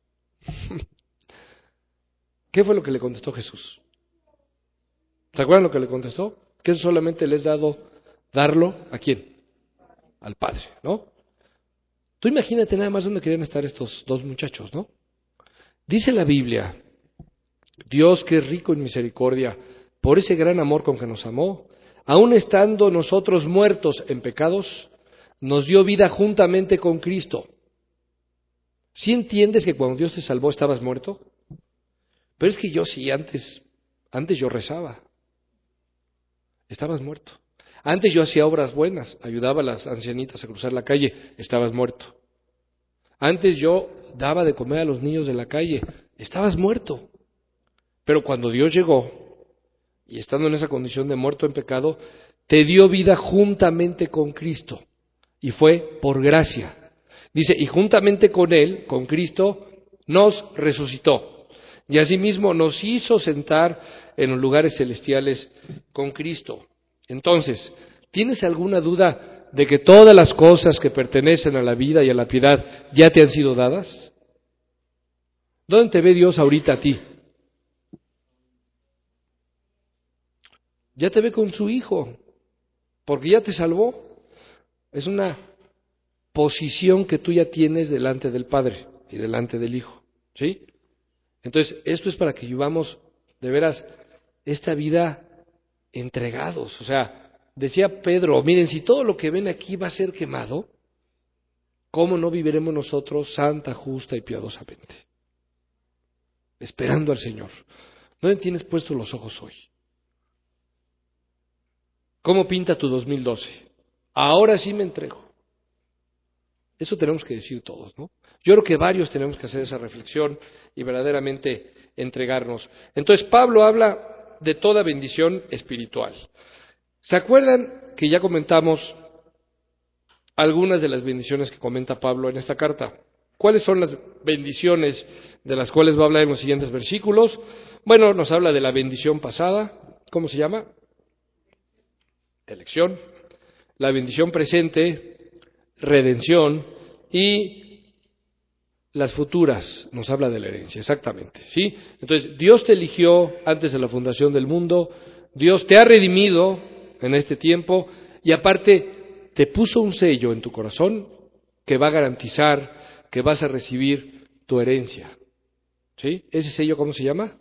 ¿Qué fue lo que le contestó Jesús? ¿Se acuerdan lo que le contestó? Que eso solamente les he dado darlo ¿a quién? Al Padre, ¿no? Tú imagínate nada más dónde querían estar estos dos muchachos, ¿no? Dice la Biblia, Dios que es rico en misericordia, por ese gran amor con que nos amó, aun estando nosotros muertos en pecados, nos dio vida juntamente con Cristo. ¿Sí entiendes que cuando Dios te salvó estabas muerto? Pero es que yo sí, antes, antes yo rezaba. Estabas muerto. Antes yo hacía obras buenas, ayudaba a las ancianitas a cruzar la calle, estabas muerto. Antes yo daba de comer a los niños de la calle, estabas muerto. Pero cuando Dios llegó, y estando en esa condición de muerto en pecado, te dio vida juntamente con Cristo. Y fue por gracia. Dice, y juntamente con Él, con Cristo, nos resucitó. Y asimismo nos hizo sentar en los lugares celestiales con Cristo. Entonces, ¿tienes alguna duda de que todas las cosas que pertenecen a la vida y a la piedad ya te han sido dadas? ¿Dónde te ve Dios ahorita a ti? Ya te ve con su Hijo, porque ya te salvó. Es una posición que tú ya tienes delante del Padre y delante del Hijo, ¿sí? Entonces, esto es para que vivamos de veras esta vida entregados. O sea, decía Pedro, miren, si todo lo que ven aquí va a ser quemado, ¿cómo no viviremos nosotros santa, justa y piadosamente? Esperando al Señor. ¿Dónde tienes puestos los ojos hoy? ¿Cómo pinta tu dos mil doce? Ahora sí me entrego. Eso tenemos que decir todos, ¿no? Yo creo que varios tenemos que hacer esa reflexión y verdaderamente entregarnos. Entonces Pablo habla de toda bendición espiritual. ¿Se acuerdan que ya comentamos algunas de las bendiciones que comenta Pablo en esta carta? ¿Cuáles son las bendiciones de las cuales va a hablar en los siguientes versículos? Bueno, nos habla de la bendición pasada. ¿Cómo se llama? Elección. La bendición presente, redención, y las futuras, nos habla de la herencia, exactamente, ¿sí? Entonces, Dios te eligió antes de la fundación del mundo, Dios te ha redimido en este tiempo, y aparte te puso un sello en tu corazón que va a garantizar que vas a recibir tu herencia, ¿sí? ¿Ese sello cómo se llama?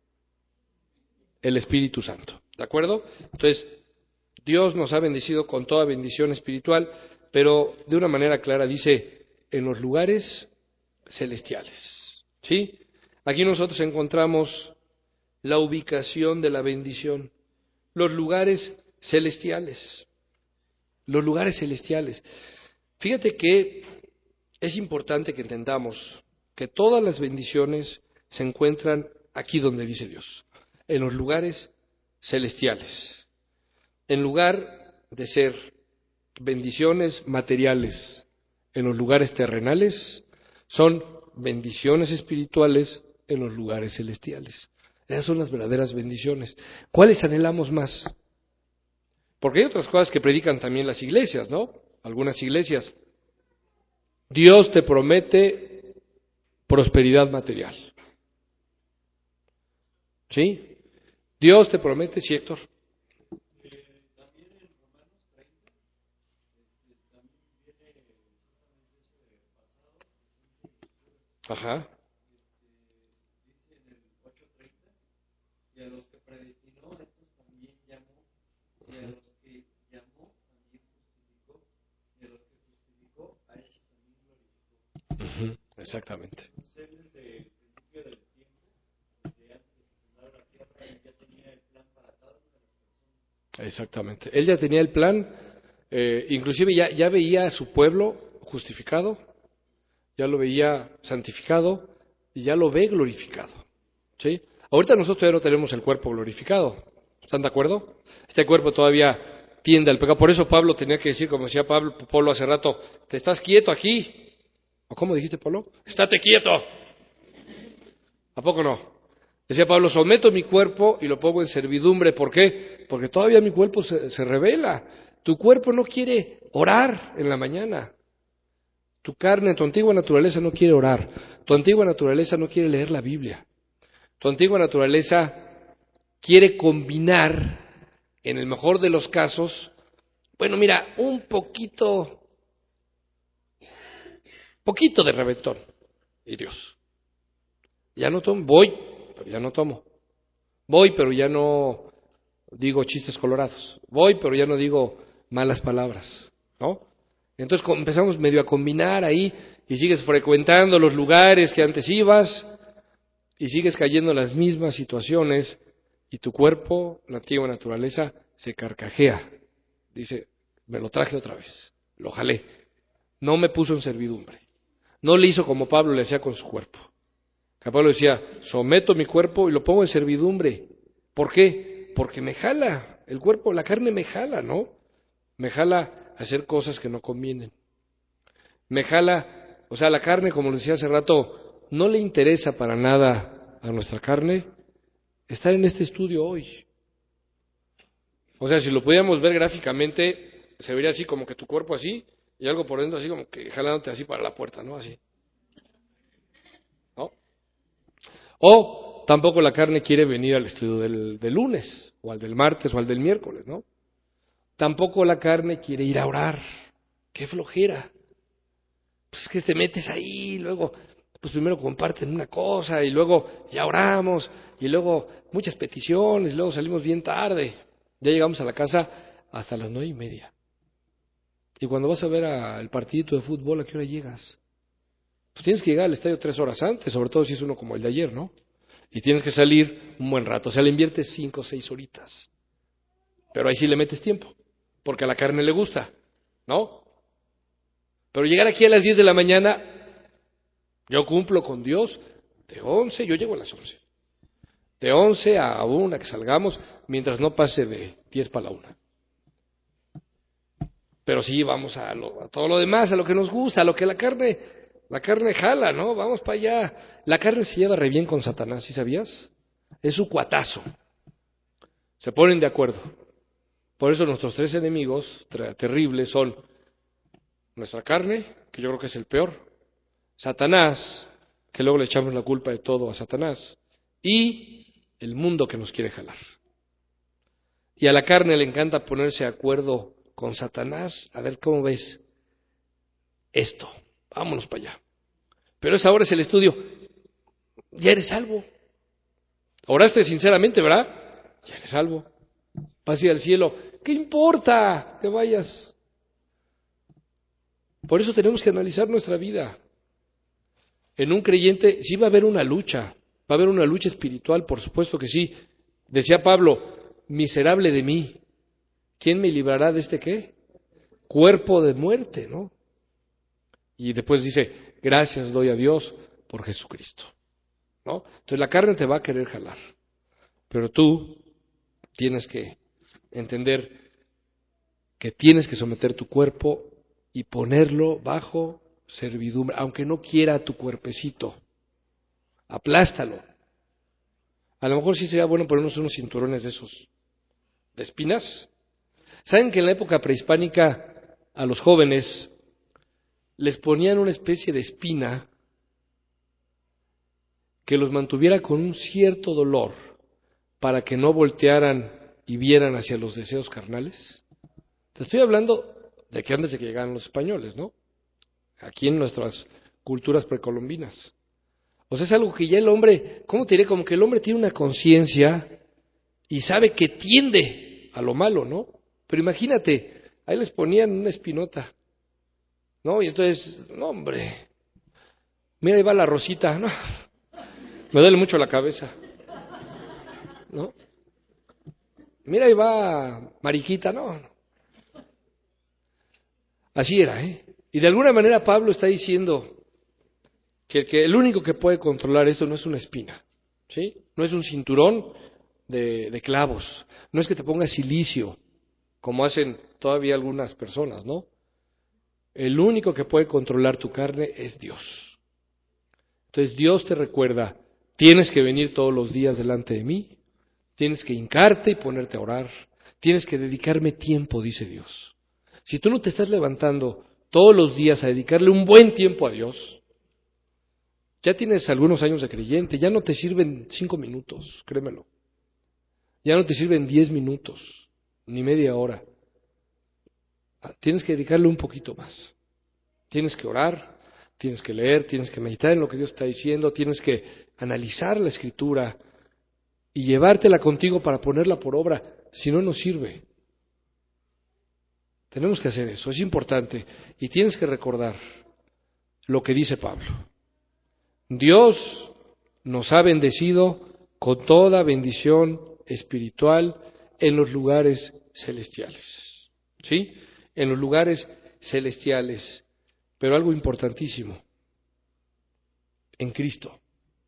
El Espíritu Santo, ¿de acuerdo? Entonces, Dios nos ha bendecido con toda bendición espiritual, pero de una manera clara dice, en los lugares celestiales, ¿sí? Aquí nosotros encontramos la ubicación de la bendición, los lugares celestiales, los lugares celestiales. Fíjate que es importante que entendamos que todas las bendiciones se encuentran aquí donde dice Dios, en los lugares celestiales, en lugar de ser bendiciones materiales en los lugares terrenales, son bendiciones espirituales en los lugares celestiales. Esas son las verdaderas bendiciones. ¿Cuáles anhelamos más? Porque hay otras cosas que predican también las iglesias, ¿no? Algunas iglesias. Dios te promete prosperidad material. ¿Sí? Dios te promete, sí, Héctor. Ajá. Y a los que predestinó, a estos también llamó, y a los que llamó, también justificó, y a los que justificó, a ellos también glorificó. Uh-huh. Exactamente. Entonces, él desde el principio del tiempo, desde antes de que fundara la tierra, él ya tenía el plan para cada una de las personas. Exactamente. Él ya tenía el plan, eh, inclusive ya, ya veía a su pueblo justificado, ya lo veía santificado y ya lo ve glorificado, ¿sí? Ahorita nosotros todavía no tenemos el cuerpo glorificado, ¿están de acuerdo? Este cuerpo todavía tiende al pecado. Por eso Pablo tenía que decir, como decía Pablo, Pablo hace rato, te estás quieto aquí. ¿O cómo dijiste, Pablo? Estate quieto. ¿A poco no? Decía Pablo, someto mi cuerpo y lo pongo en servidumbre. ¿Por qué? Porque todavía mi cuerpo se, se revela. Tu cuerpo no quiere orar en la mañana. Tu carne, tu antigua naturaleza no quiere orar. Tu antigua naturaleza no quiere leer la Biblia. Tu antigua naturaleza quiere combinar, en el mejor de los casos, bueno, mira, un poquito, poquito de reventón. Y Dios, ya no tomo, voy, pero ya no tomo. Voy, pero ya no digo chistes colorados. Voy, pero ya no digo malas palabras, ¿no? Entonces empezamos medio a combinar ahí y sigues frecuentando los lugares que antes ibas y sigues cayendo en las mismas situaciones y tu cuerpo, la antigua naturaleza, se carcajea. Dice, me lo traje otra vez, lo jalé. No me puso en servidumbre. No le hizo como Pablo le hacía con su cuerpo. Que Pablo decía, someto mi cuerpo y lo pongo en servidumbre. ¿Por qué? Porque me jala, el cuerpo, la carne me jala, ¿no? Me jala a hacer cosas que no convienen. Me jala, o sea, la carne, como les decía hace rato, no le interesa para nada a nuestra carne estar en este estudio hoy. O sea, si lo pudiéramos ver gráficamente, se vería así como que tu cuerpo así, y algo por dentro así como que jalándote así para la puerta, ¿no? Así. ¿No? O tampoco la carne quiere venir al estudio del, del lunes, o al del martes, o al del miércoles, ¿no? Tampoco la carne quiere ir a orar. ¡Qué flojera! Pues es que te metes ahí, y luego, pues primero comparten una cosa, y luego ya oramos, y luego muchas peticiones, y luego salimos bien tarde. Ya llegamos a la casa hasta las nueve y media. Y cuando vas a ver a, el partidito de fútbol, ¿a qué hora llegas? Pues tienes que llegar al estadio tres horas antes, sobre todo si es uno como el de ayer, ¿no? Y tienes que salir un buen rato, o sea, le inviertes cinco o seis horitas. Pero ahí sí le metes tiempo, porque a la carne le gusta, ¿no? Pero llegar aquí a las diez de la mañana, yo cumplo con Dios, de once, yo llego a las once. De once a una que salgamos, mientras no pase de diez para la una. Pero sí, vamos a, lo, a todo lo demás, a lo que nos gusta, a lo que la carne, la carne jala, ¿no? Vamos para allá. La carne se lleva re bien con Satanás, ¿sí sabías? Es su cuatazo. Se ponen de acuerdo. Por eso nuestros tres enemigos terribles son nuestra carne, que yo creo que es el peor, Satanás, que luego le echamos la culpa de todo a Satanás, y el mundo que nos quiere jalar. Y a la carne le encanta ponerse de acuerdo con Satanás, a ver cómo ves esto, vámonos para allá. Pero esa hora es el estudio, ya eres salvo. Oraste sinceramente, ¿verdad? Ya eres salvo. Vas a ir al cielo, ¿qué importa que vayas? Por eso tenemos que analizar nuestra vida. En un creyente sí va a haber una lucha, va a haber una lucha espiritual, por supuesto que sí. Decía Pablo, miserable de mí, ¿quién me librará de este qué? Cuerpo de muerte, ¿no? Y después dice, gracias doy a Dios por Jesucristo, ¿no? Entonces la carne te va a querer jalar, pero tú tienes que entender que tienes que someter tu cuerpo y ponerlo bajo servidumbre, aunque no quiera tu cuerpecito, aplástalo. A lo mejor sí sería bueno ponernos unos cinturones de esos, de espinas. ¿Saben que en la época prehispánica a los jóvenes les ponían una especie de espina que los mantuviera con un cierto dolor para que no voltearan y vieran hacia los deseos carnales? Te estoy hablando de que antes de que llegaran los españoles, ¿no? Aquí en nuestras culturas precolombinas. O sea, es algo que ya el hombre, ¿cómo te diré? Como que el hombre tiene una conciencia y sabe que tiende a lo malo, ¿no? Pero imagínate, ahí les ponían una espinota, ¿no? Y entonces, no, hombre, mira, ahí va la Rosita, no, me duele mucho la cabeza, ¿no? Mira, ahí va Mariquita, no, no. Así era, ¿eh? Y de alguna manera Pablo está diciendo que, que el único que puede controlar esto no es una espina, ¿sí? No es un cinturón de, de clavos, no es que te pongas silicio, como hacen todavía algunas personas, ¿no? El único que puede controlar tu carne es Dios. Entonces Dios te recuerda, tienes que venir todos los días delante de mí, tienes que hincarte y ponerte a orar, tienes que dedicarme tiempo, dice Dios. Si tú no te estás levantando todos los días a dedicarle un buen tiempo a Dios, ya tienes algunos años de creyente, ya no te sirven cinco minutos, créemelo. Ya no te sirven diez minutos, ni media hora. Tienes que dedicarle un poquito más. Tienes que orar, tienes que leer, tienes que meditar en lo que Dios está diciendo, tienes que analizar la Escritura y llevártela contigo para ponerla por obra. Si no, no sirve. Tenemos que hacer eso, es importante. Y tienes que recordar lo que dice Pablo. Dios nos ha bendecido con toda bendición espiritual en los lugares celestiales. ¿Sí? En los lugares celestiales. Pero algo importantísimo, en Cristo.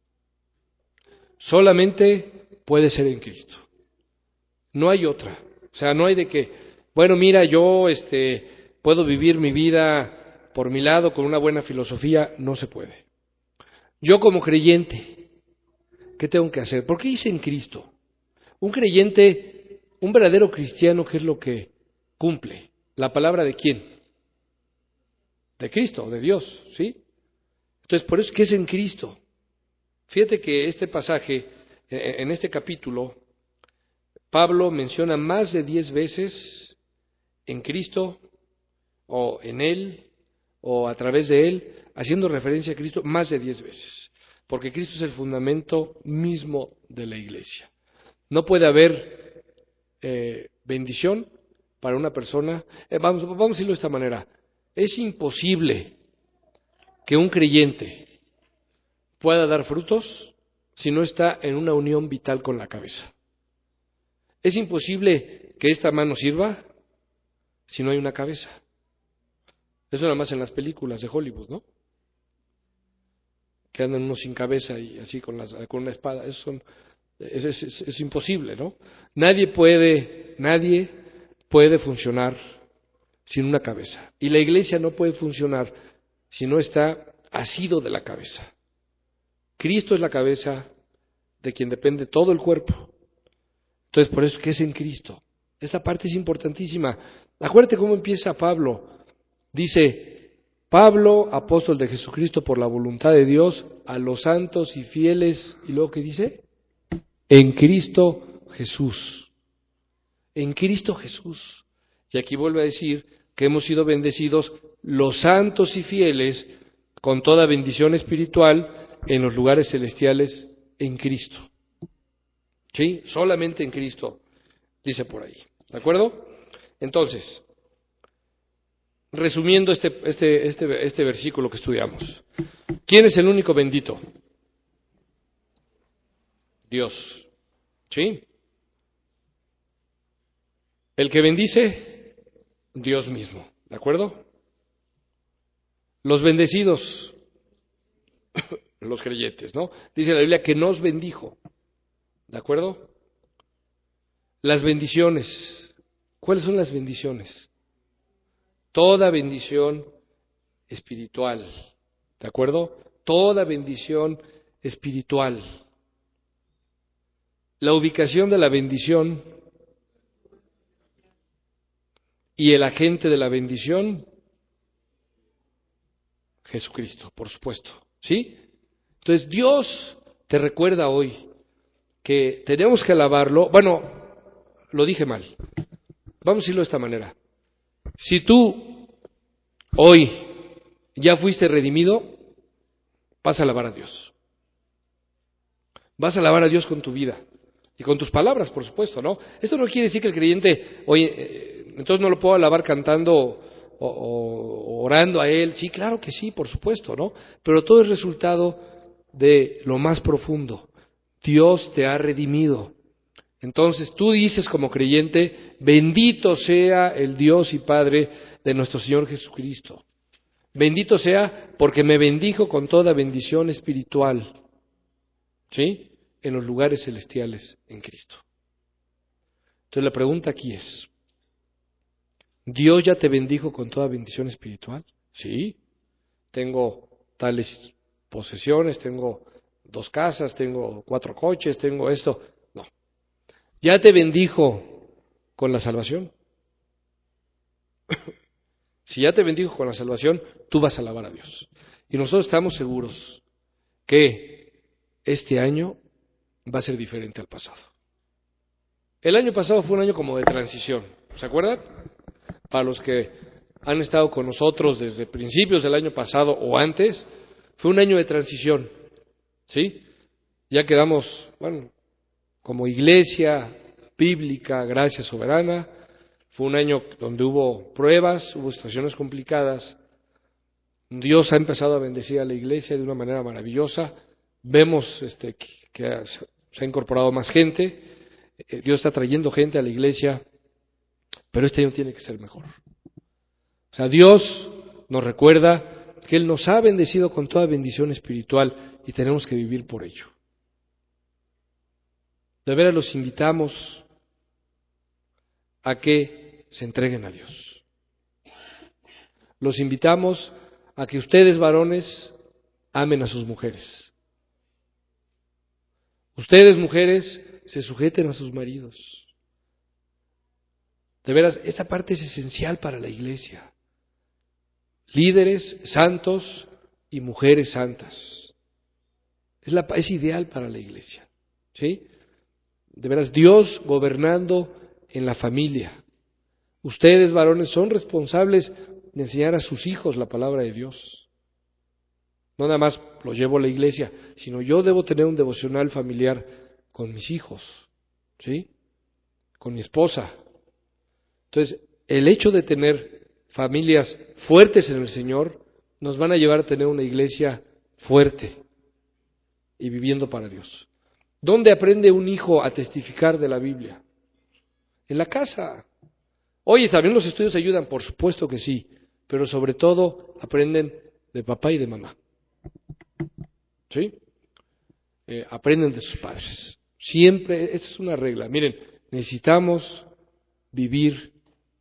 Solamente puede ser en Cristo. No hay otra. O sea, no hay de que, bueno, mira, yo este, puedo vivir mi vida por mi lado con una buena filosofía. No se puede. Yo como creyente, ¿qué tengo que hacer? ¿Por qué dice en Cristo? Un creyente, un verdadero cristiano, ¿qué es lo que cumple? ¿La palabra de quién? De Cristo, de Dios, ¿sí? Entonces, por eso es que es en Cristo. Fíjate que este pasaje, en este capítulo, Pablo menciona más de diez veces en Cristo, o en Él, o a través de Él, haciendo referencia a Cristo más de diez veces. Porque Cristo es el fundamento mismo de la iglesia. No puede haber eh, bendición para una persona. Eh, vamos, vamos a decirlo de esta manera. Es imposible que un creyente pueda dar frutos si no está en una unión vital con la cabeza. Es imposible que esta mano sirva si no hay una cabeza. Eso nada más en las películas de Hollywood, ¿no? Que andan unos sin cabeza y así con, las, con una espada. Eso son, es, es, es, es imposible, ¿no? Nadie puede, nadie puede funcionar sin una cabeza. Y la iglesia no puede funcionar si no está asido de la cabeza. Cristo es la cabeza de quien depende todo el cuerpo. Entonces, por eso es que es en Cristo. Esta parte es importantísima. Acuérdate cómo empieza Pablo. Dice, Pablo, apóstol de Jesucristo por la voluntad de Dios, a los santos y fieles, y luego ¿qué dice? En Cristo Jesús. En Cristo Jesús. Y aquí vuelve a decir que hemos sido bendecidos los santos y fieles con toda bendición espiritual en los lugares celestiales en Cristo. ¿Sí? Solamente en Cristo, dice por ahí. ¿De acuerdo? Entonces, resumiendo este, este, este, este versículo que estudiamos. ¿Quién es el único bendito? Dios. ¿Sí? El que bendice, Dios mismo. ¿De acuerdo? Los bendecidos, los creyentes, ¿no? Dice la Biblia que nos bendijo. ¿De acuerdo? Las bendiciones. ¿Cuáles son las bendiciones? Toda bendición espiritual. ¿De acuerdo? Toda bendición espiritual. La ubicación de la bendición y el agente de la bendición, Jesucristo, por supuesto. ¿Sí? Entonces Dios te recuerda hoy que tenemos que alabarlo. Bueno, lo dije mal. Vamos a decirlo de esta manera. Si tú hoy ya fuiste redimido, vas a alabar a Dios. Vas a alabar a Dios con tu vida y con tus palabras, por supuesto, ¿no? Esto no quiere decir que el creyente, oye, eh, entonces no lo puedo alabar cantando o, o orando a Él. Sí, claro que sí, por supuesto, ¿no? Pero todo es resultado de lo más profundo. Dios te ha redimido. Entonces tú dices como creyente, bendito sea el Dios y Padre de nuestro Señor Jesucristo. Bendito sea porque me bendijo con toda bendición espiritual, ¿sí? En los lugares celestiales en Cristo. Entonces la pregunta aquí es, ¿Dios ya te bendijo con toda bendición espiritual? Sí. Tengo tales posesiones, tengo dos casas, tengo cuatro coches, tengo esto. No. ¿Ya te bendijo con la salvación? Si ya te bendijo con la salvación, tú vas a alabar a Dios. Y nosotros estamos seguros que este año va a ser diferente al pasado. El año pasado fue un año como de transición, ¿se acuerdan? Para los que han estado con nosotros desde principios del año pasado o antes, fue un año de transición, ¿sí? Ya quedamos, bueno, como iglesia bíblica, gracia soberana, fue un año donde hubo pruebas, hubo situaciones complicadas. Dios ha empezado a bendecir a la iglesia de una manera maravillosa. Vemos este, que se ha incorporado más gente. Dios está trayendo gente a la iglesia, pero este año tiene que ser mejor. O sea, Dios nos recuerda que Él nos ha bendecido con toda bendición espiritual y tenemos que vivir por ello. De veras los invitamos a que se entreguen a Dios. Los invitamos a que ustedes, varones, amen a sus mujeres. Ustedes, mujeres, se sujeten a sus maridos. De veras, esta parte es esencial para la iglesia. Líderes santos y mujeres santas. Es, la, es ideal para la iglesia. ¿Sí? De veras, Dios gobernando en la familia. Ustedes, varones, son responsables de enseñar a sus hijos la palabra de Dios. No nada más lo llevo a la iglesia, sino yo debo tener un devocional familiar con mis hijos, ¿sí? Con mi esposa. Entonces, el hecho de tener familias fuertes en el Señor nos van a llevar a tener una iglesia fuerte y viviendo para Dios. ¿Dónde aprende un hijo a testificar de la Biblia? En la casa. Oye, también los estudios ayudan, por supuesto que sí, pero sobre todo aprenden de papá y de mamá. ¿Sí? Eh, aprenden de sus padres. Siempre, esta es una regla. Miren, necesitamos vivir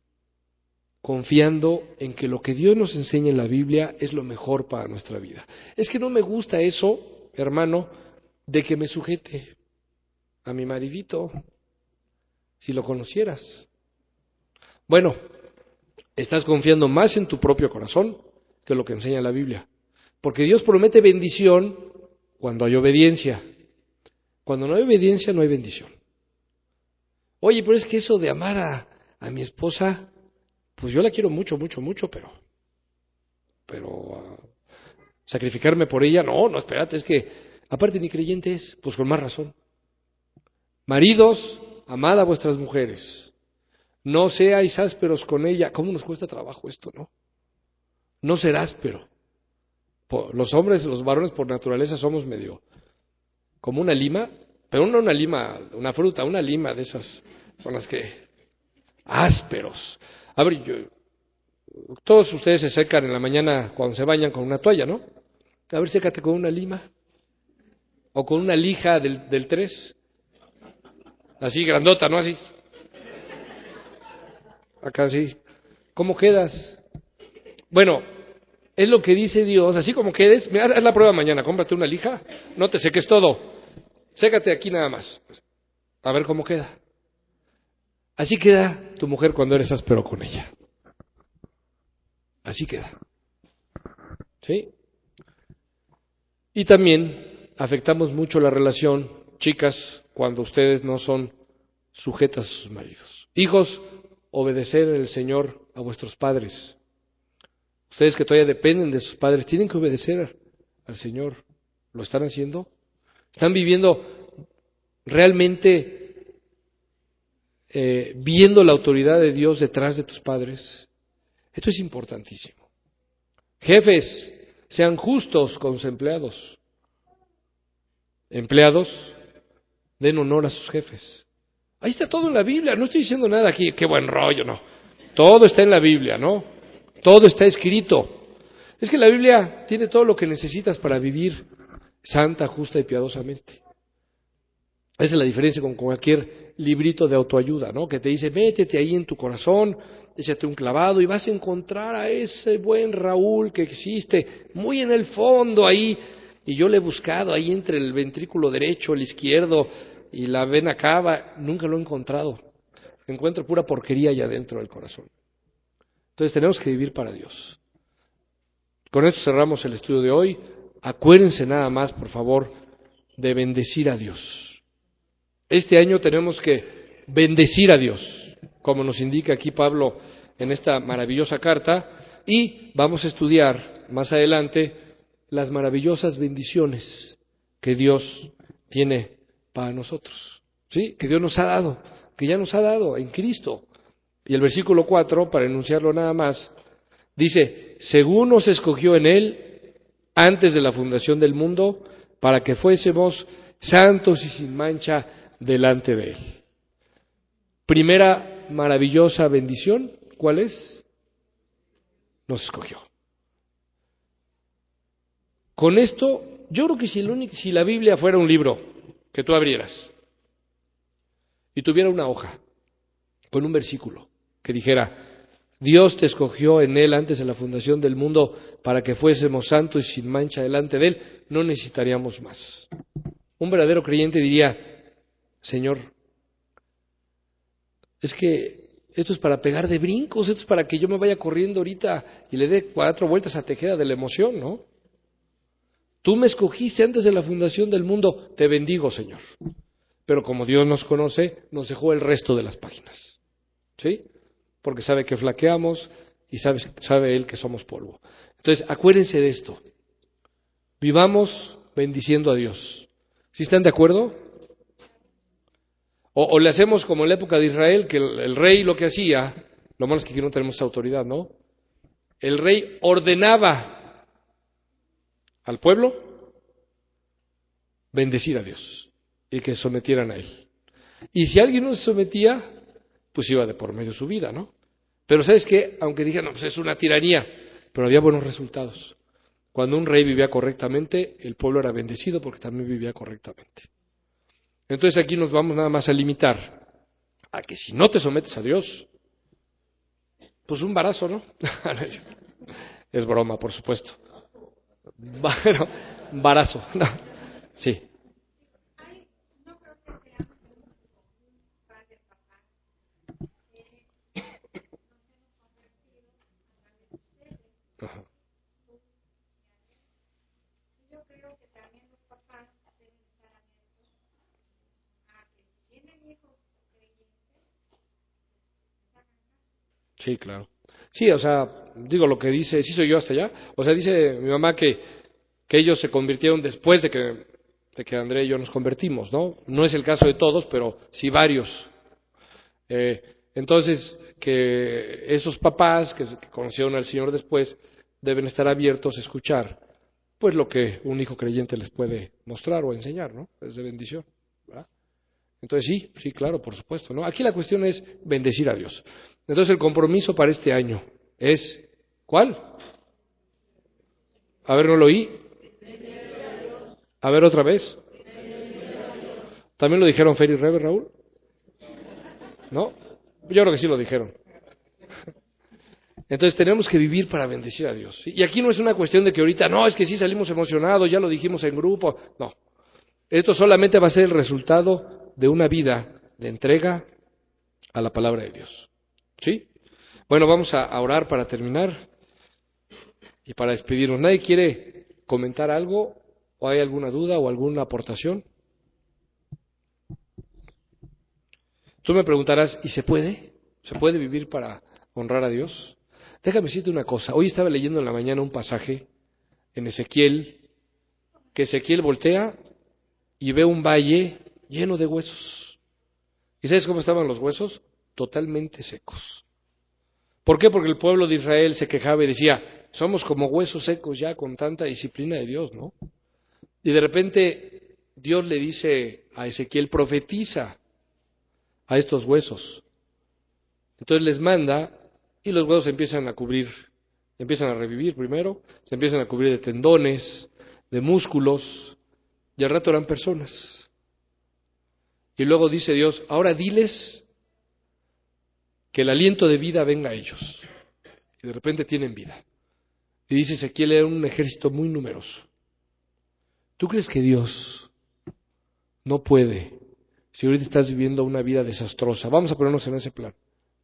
confiando en que lo que Dios nos enseña en la Biblia es lo mejor para nuestra vida. Es que no me gusta eso, hermano, de que me sujete a mi maridito, si lo conocieras. Bueno, estás confiando más en tu propio corazón que lo que enseña la Biblia. Porque Dios promete bendición cuando hay obediencia. Cuando no hay obediencia, no hay bendición. Oye, pero es que eso de amar a, a mi esposa, pues yo la quiero mucho, mucho, mucho, pero, pero uh, sacrificarme por ella, no, no, espérate, es que aparte ni creyente es, pues con más razón. Maridos, amad a vuestras mujeres, no seáis ásperos con ella. ¿Cómo nos cuesta trabajo esto, no? No ser áspero. Los hombres, los varones por naturaleza somos medio como una lima, pero no una lima, una fruta, una lima de esas con las que ásperos. A ver, yo, todos ustedes se secan en la mañana cuando se bañan con una toalla, ¿no? A ver, sécate con una lima o con una lija del, del tres, así grandota, ¿no? Así. Acá así. ¿Cómo quedas? Bueno, es lo que dice Dios, así como quedes, mira, haz la prueba mañana, cómprate una lija, no te seques todo, sécate aquí nada más, a ver cómo queda. Así queda tu mujer cuando eres áspero con ella. Así queda. ¿Sí? Y también afectamos mucho la relación, chicas, cuando ustedes no son sujetas a sus maridos. Hijos, obedecer en el Señor a vuestros padres. Ustedes que todavía dependen de sus padres, tienen que obedecer al Señor. ¿Lo están haciendo? ¿Están viviendo realmente eh, viendo la autoridad de Dios detrás de tus padres? Esto es importantísimo. Jefes, sean justos con sus empleados. Empleados, den honor a sus jefes. Ahí está todo en la Biblia, no estoy diciendo nada aquí, qué buen rollo, no. Todo está en la Biblia, ¿no? Todo está escrito. Es que la Biblia tiene todo lo que necesitas para vivir santa, justa y piadosamente. Esa es la diferencia con cualquier librito de autoayuda, ¿no? Que te dice, métete ahí en tu corazón, échate un clavado y vas a encontrar a ese buen Raúl que existe muy en el fondo ahí. Y yo le he buscado ahí entre el ventrículo derecho, el izquierdo y la vena cava, nunca lo he encontrado. Encuentro pura porquería allá dentro del corazón. Entonces tenemos que vivir para Dios. Con esto cerramos el estudio de hoy. Acuérdense nada más, por favor, de bendecir a Dios. Este año tenemos que bendecir a Dios, como nos indica aquí Pablo en esta maravillosa carta, y vamos a estudiar más adelante las maravillosas bendiciones que Dios tiene para nosotros, ¿sí? Que Dios nos ha dado, que ya nos ha dado en Cristo. Y el versículo cuatro, para enunciarlo nada más, dice, según nos escogió en Él antes de la fundación del mundo, para que fuésemos santos y sin mancha delante de Él. Primera maravillosa bendición, ¿cuál es? Nos escogió. Con esto, yo creo que si, el único, si la Biblia fuera un libro que tú abrieras y tuviera una hoja con un versículo que dijera, Dios te escogió en Él antes de la fundación del mundo para que fuésemos santos y sin mancha delante de Él, no necesitaríamos más. Un verdadero creyente diría, Señor, es que esto es para pegar de brincos, esto es para que yo me vaya corriendo ahorita y le dé cuatro vueltas a Tejeda de la emoción, ¿no? Tú me escogiste antes de la fundación del mundo, te bendigo, Señor. Pero como Dios nos conoce, nos dejó el resto de las páginas, ¿sí? Porque sabe que flaqueamos y sabe, sabe Él que somos polvo. Entonces, acuérdense de esto. Vivamos bendiciendo a Dios. ¿Sí están de acuerdo? O, o le hacemos como en la época de Israel, que el, el rey lo que hacía, lo malo es que aquí no tenemos autoridad, ¿no? El rey ordenaba al pueblo bendecir a Dios y que se sometieran a Él. Y si alguien no se sometía, pues iba de por medio su vida, ¿no? Pero ¿sabes qué? Aunque digan, no, pues es una tiranía, pero había buenos resultados. Cuando un rey vivía correctamente, el pueblo era bendecido porque también vivía correctamente. Entonces aquí nos vamos nada más a limitar a que si no te sometes a Dios, pues un embarazo, ¿no? Es broma, por supuesto. Bueno, embarazo, no. Sí. Ajá. Sí, claro. Sí, o sea, digo lo que dice, sí soy yo hasta allá. O sea, dice mi mamá que, que ellos se convirtieron después de que, de que André y yo nos convertimos, ¿no? No es el caso de todos, pero sí varios. Eh, entonces, que esos papás que, que conocieron al Señor después deben estar abiertos a escuchar, pues lo que un hijo creyente les puede mostrar o enseñar, ¿no? Es de bendición, ¿verdad? Entonces sí, sí, claro, por supuesto, ¿no? Aquí la cuestión es bendecir a Dios. Entonces el compromiso para este año es, ¿cuál? A ver, no lo oí. A ver otra vez. ¿También lo dijeron Fer y Rebe, Raúl? ¿No? Yo creo que sí lo dijeron. Entonces tenemos que vivir para bendecir a Dios. ¿Sí? Y aquí no es una cuestión de que ahorita, no, es que sí salimos emocionados, ya lo dijimos en grupo. No. Esto solamente va a ser el resultado de una vida de entrega a la palabra de Dios. ¿Sí? Bueno, vamos a orar para terminar y para despedirnos. ¿Nadie quiere comentar algo o hay alguna duda o alguna aportación? Tú me preguntarás, ¿y se puede? ¿Se puede vivir para honrar a Dios? Déjame decirte una cosa. Hoy estaba leyendo en la mañana un pasaje en Ezequiel, que Ezequiel voltea y ve un valle lleno de huesos. ¿Y sabes cómo estaban los huesos? Totalmente secos. ¿Por qué? Porque el pueblo de Israel se quejaba y decía, somos como huesos secos ya con tanta disciplina de Dios, ¿no? Y de repente Dios le dice a Ezequiel, profetiza a estos huesos. Entonces les manda y los huesos empiezan a cubrir, empiezan a revivir primero, se empiezan a cubrir de tendones, de músculos, y al rato eran personas. Y luego dice Dios, ahora diles que el aliento de vida venga a ellos. Y de repente tienen vida. Y dice Ezequiel, era un ejército muy numeroso. ¿Tú crees que Dios no puede, si ahorita estás viviendo una vida desastrosa, vamos a ponernos en ese plan,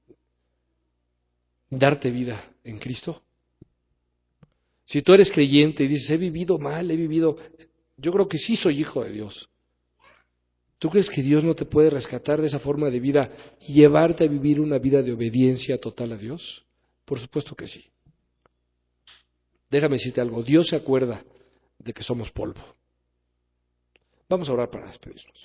darte vida en Cristo? Si tú eres creyente y dices, he vivido mal, he vivido, yo creo que sí soy hijo de Dios. ¿Tú crees que Dios no te puede rescatar de esa forma de vida y llevarte a vivir una vida de obediencia total a Dios? Por supuesto que sí. Déjame decirte algo, Dios se acuerda de que somos polvo. Vamos a orar para despedirnos.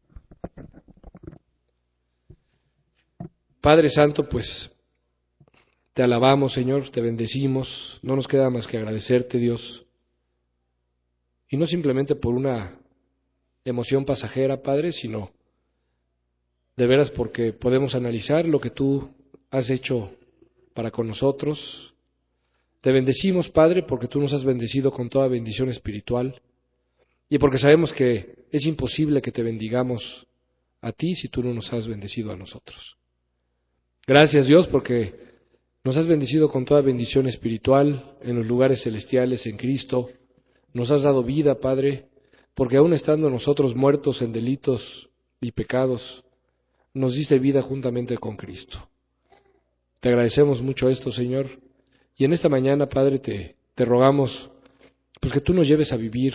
Padre Santo, pues te alabamos, Señor, te bendecimos, no nos queda más que agradecerte, Dios, y no simplemente por una emoción pasajera, Padre, sino de veras porque podemos analizar lo que tú has hecho para con nosotros. Te bendecimos, Padre, porque tú nos has bendecido con toda bendición espiritual y porque sabemos que es imposible que te bendigamos a ti si tú no nos has bendecido a nosotros. Gracias, Dios, porque nos has bendecido con toda bendición espiritual en los lugares celestiales en Cristo. Nos has dado vida, Padre, porque aún estando nosotros muertos en delitos y pecados, nos diste vida juntamente con Cristo. Te agradecemos mucho esto, Señor, y en esta mañana, Padre, te, te rogamos pues que tú nos lleves a vivir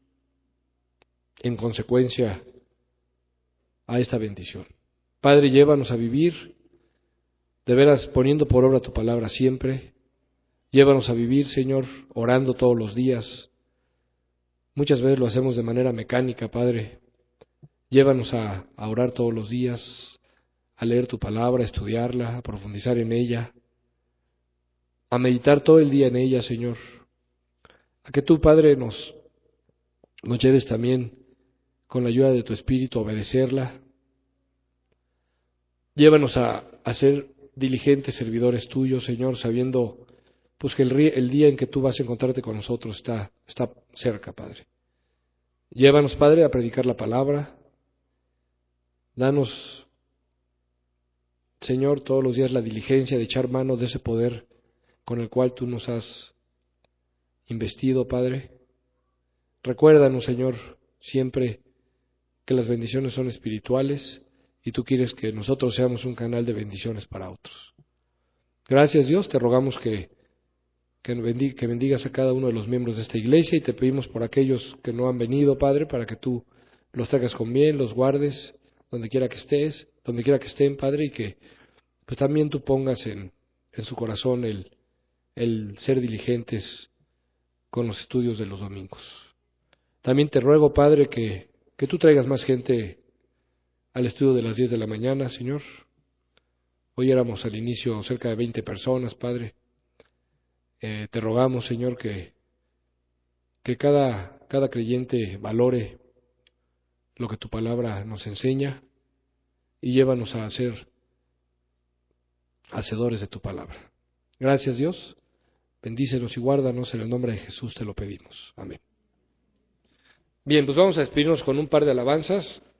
en consecuencia a esta bendición. Padre, llévanos a vivir de veras poniendo por obra tu palabra siempre. Llévanos a vivir, Señor, orando todos los días. Muchas veces lo hacemos de manera mecánica, Padre. Llévanos a, a orar todos los días, a leer tu palabra, a estudiarla, a profundizar en ella, a meditar todo el día en ella, Señor. A que tú, Padre, nos, nos lleves también con la ayuda de tu Espíritu a obedecerla. Llévanos a, a ser diligentes servidores tuyos, Señor, sabiendo pues que el, el día en que tú vas a encontrarte con nosotros está, está cerca, Padre. Llévanos, Padre, a predicar la palabra. Danos, Señor, todos los días la diligencia de echar mano de ese poder con el cual tú nos has investido, Padre. Recuérdanos, Señor, siempre que las bendiciones son espirituales y tú quieres que nosotros seamos un canal de bendiciones para otros. Gracias, Dios, te rogamos que, que, bendiga, que bendigas a cada uno de los miembros de esta iglesia y te pedimos por aquellos que no han venido, Padre, para que tú los traigas con bien, los guardes, donde quiera que estés, donde quiera que estén, Padre, y que pues también tú pongas en, en su corazón el, el ser diligentes con los estudios de los domingos. También te ruego, Padre, que, que tú traigas más gente al estudio de las diez de la mañana, Señor. Hoy éramos al inicio cerca de veinte personas, Padre. Eh, te rogamos, Señor, que, que cada, cada creyente valore lo que tu palabra nos enseña y llévanos a ser hacedores de tu palabra. Gracias, Dios. Bendícenos y guárdanos, en el nombre de Jesús te lo pedimos. Amén. Bien, pues vamos a despedirnos con un par de alabanzas.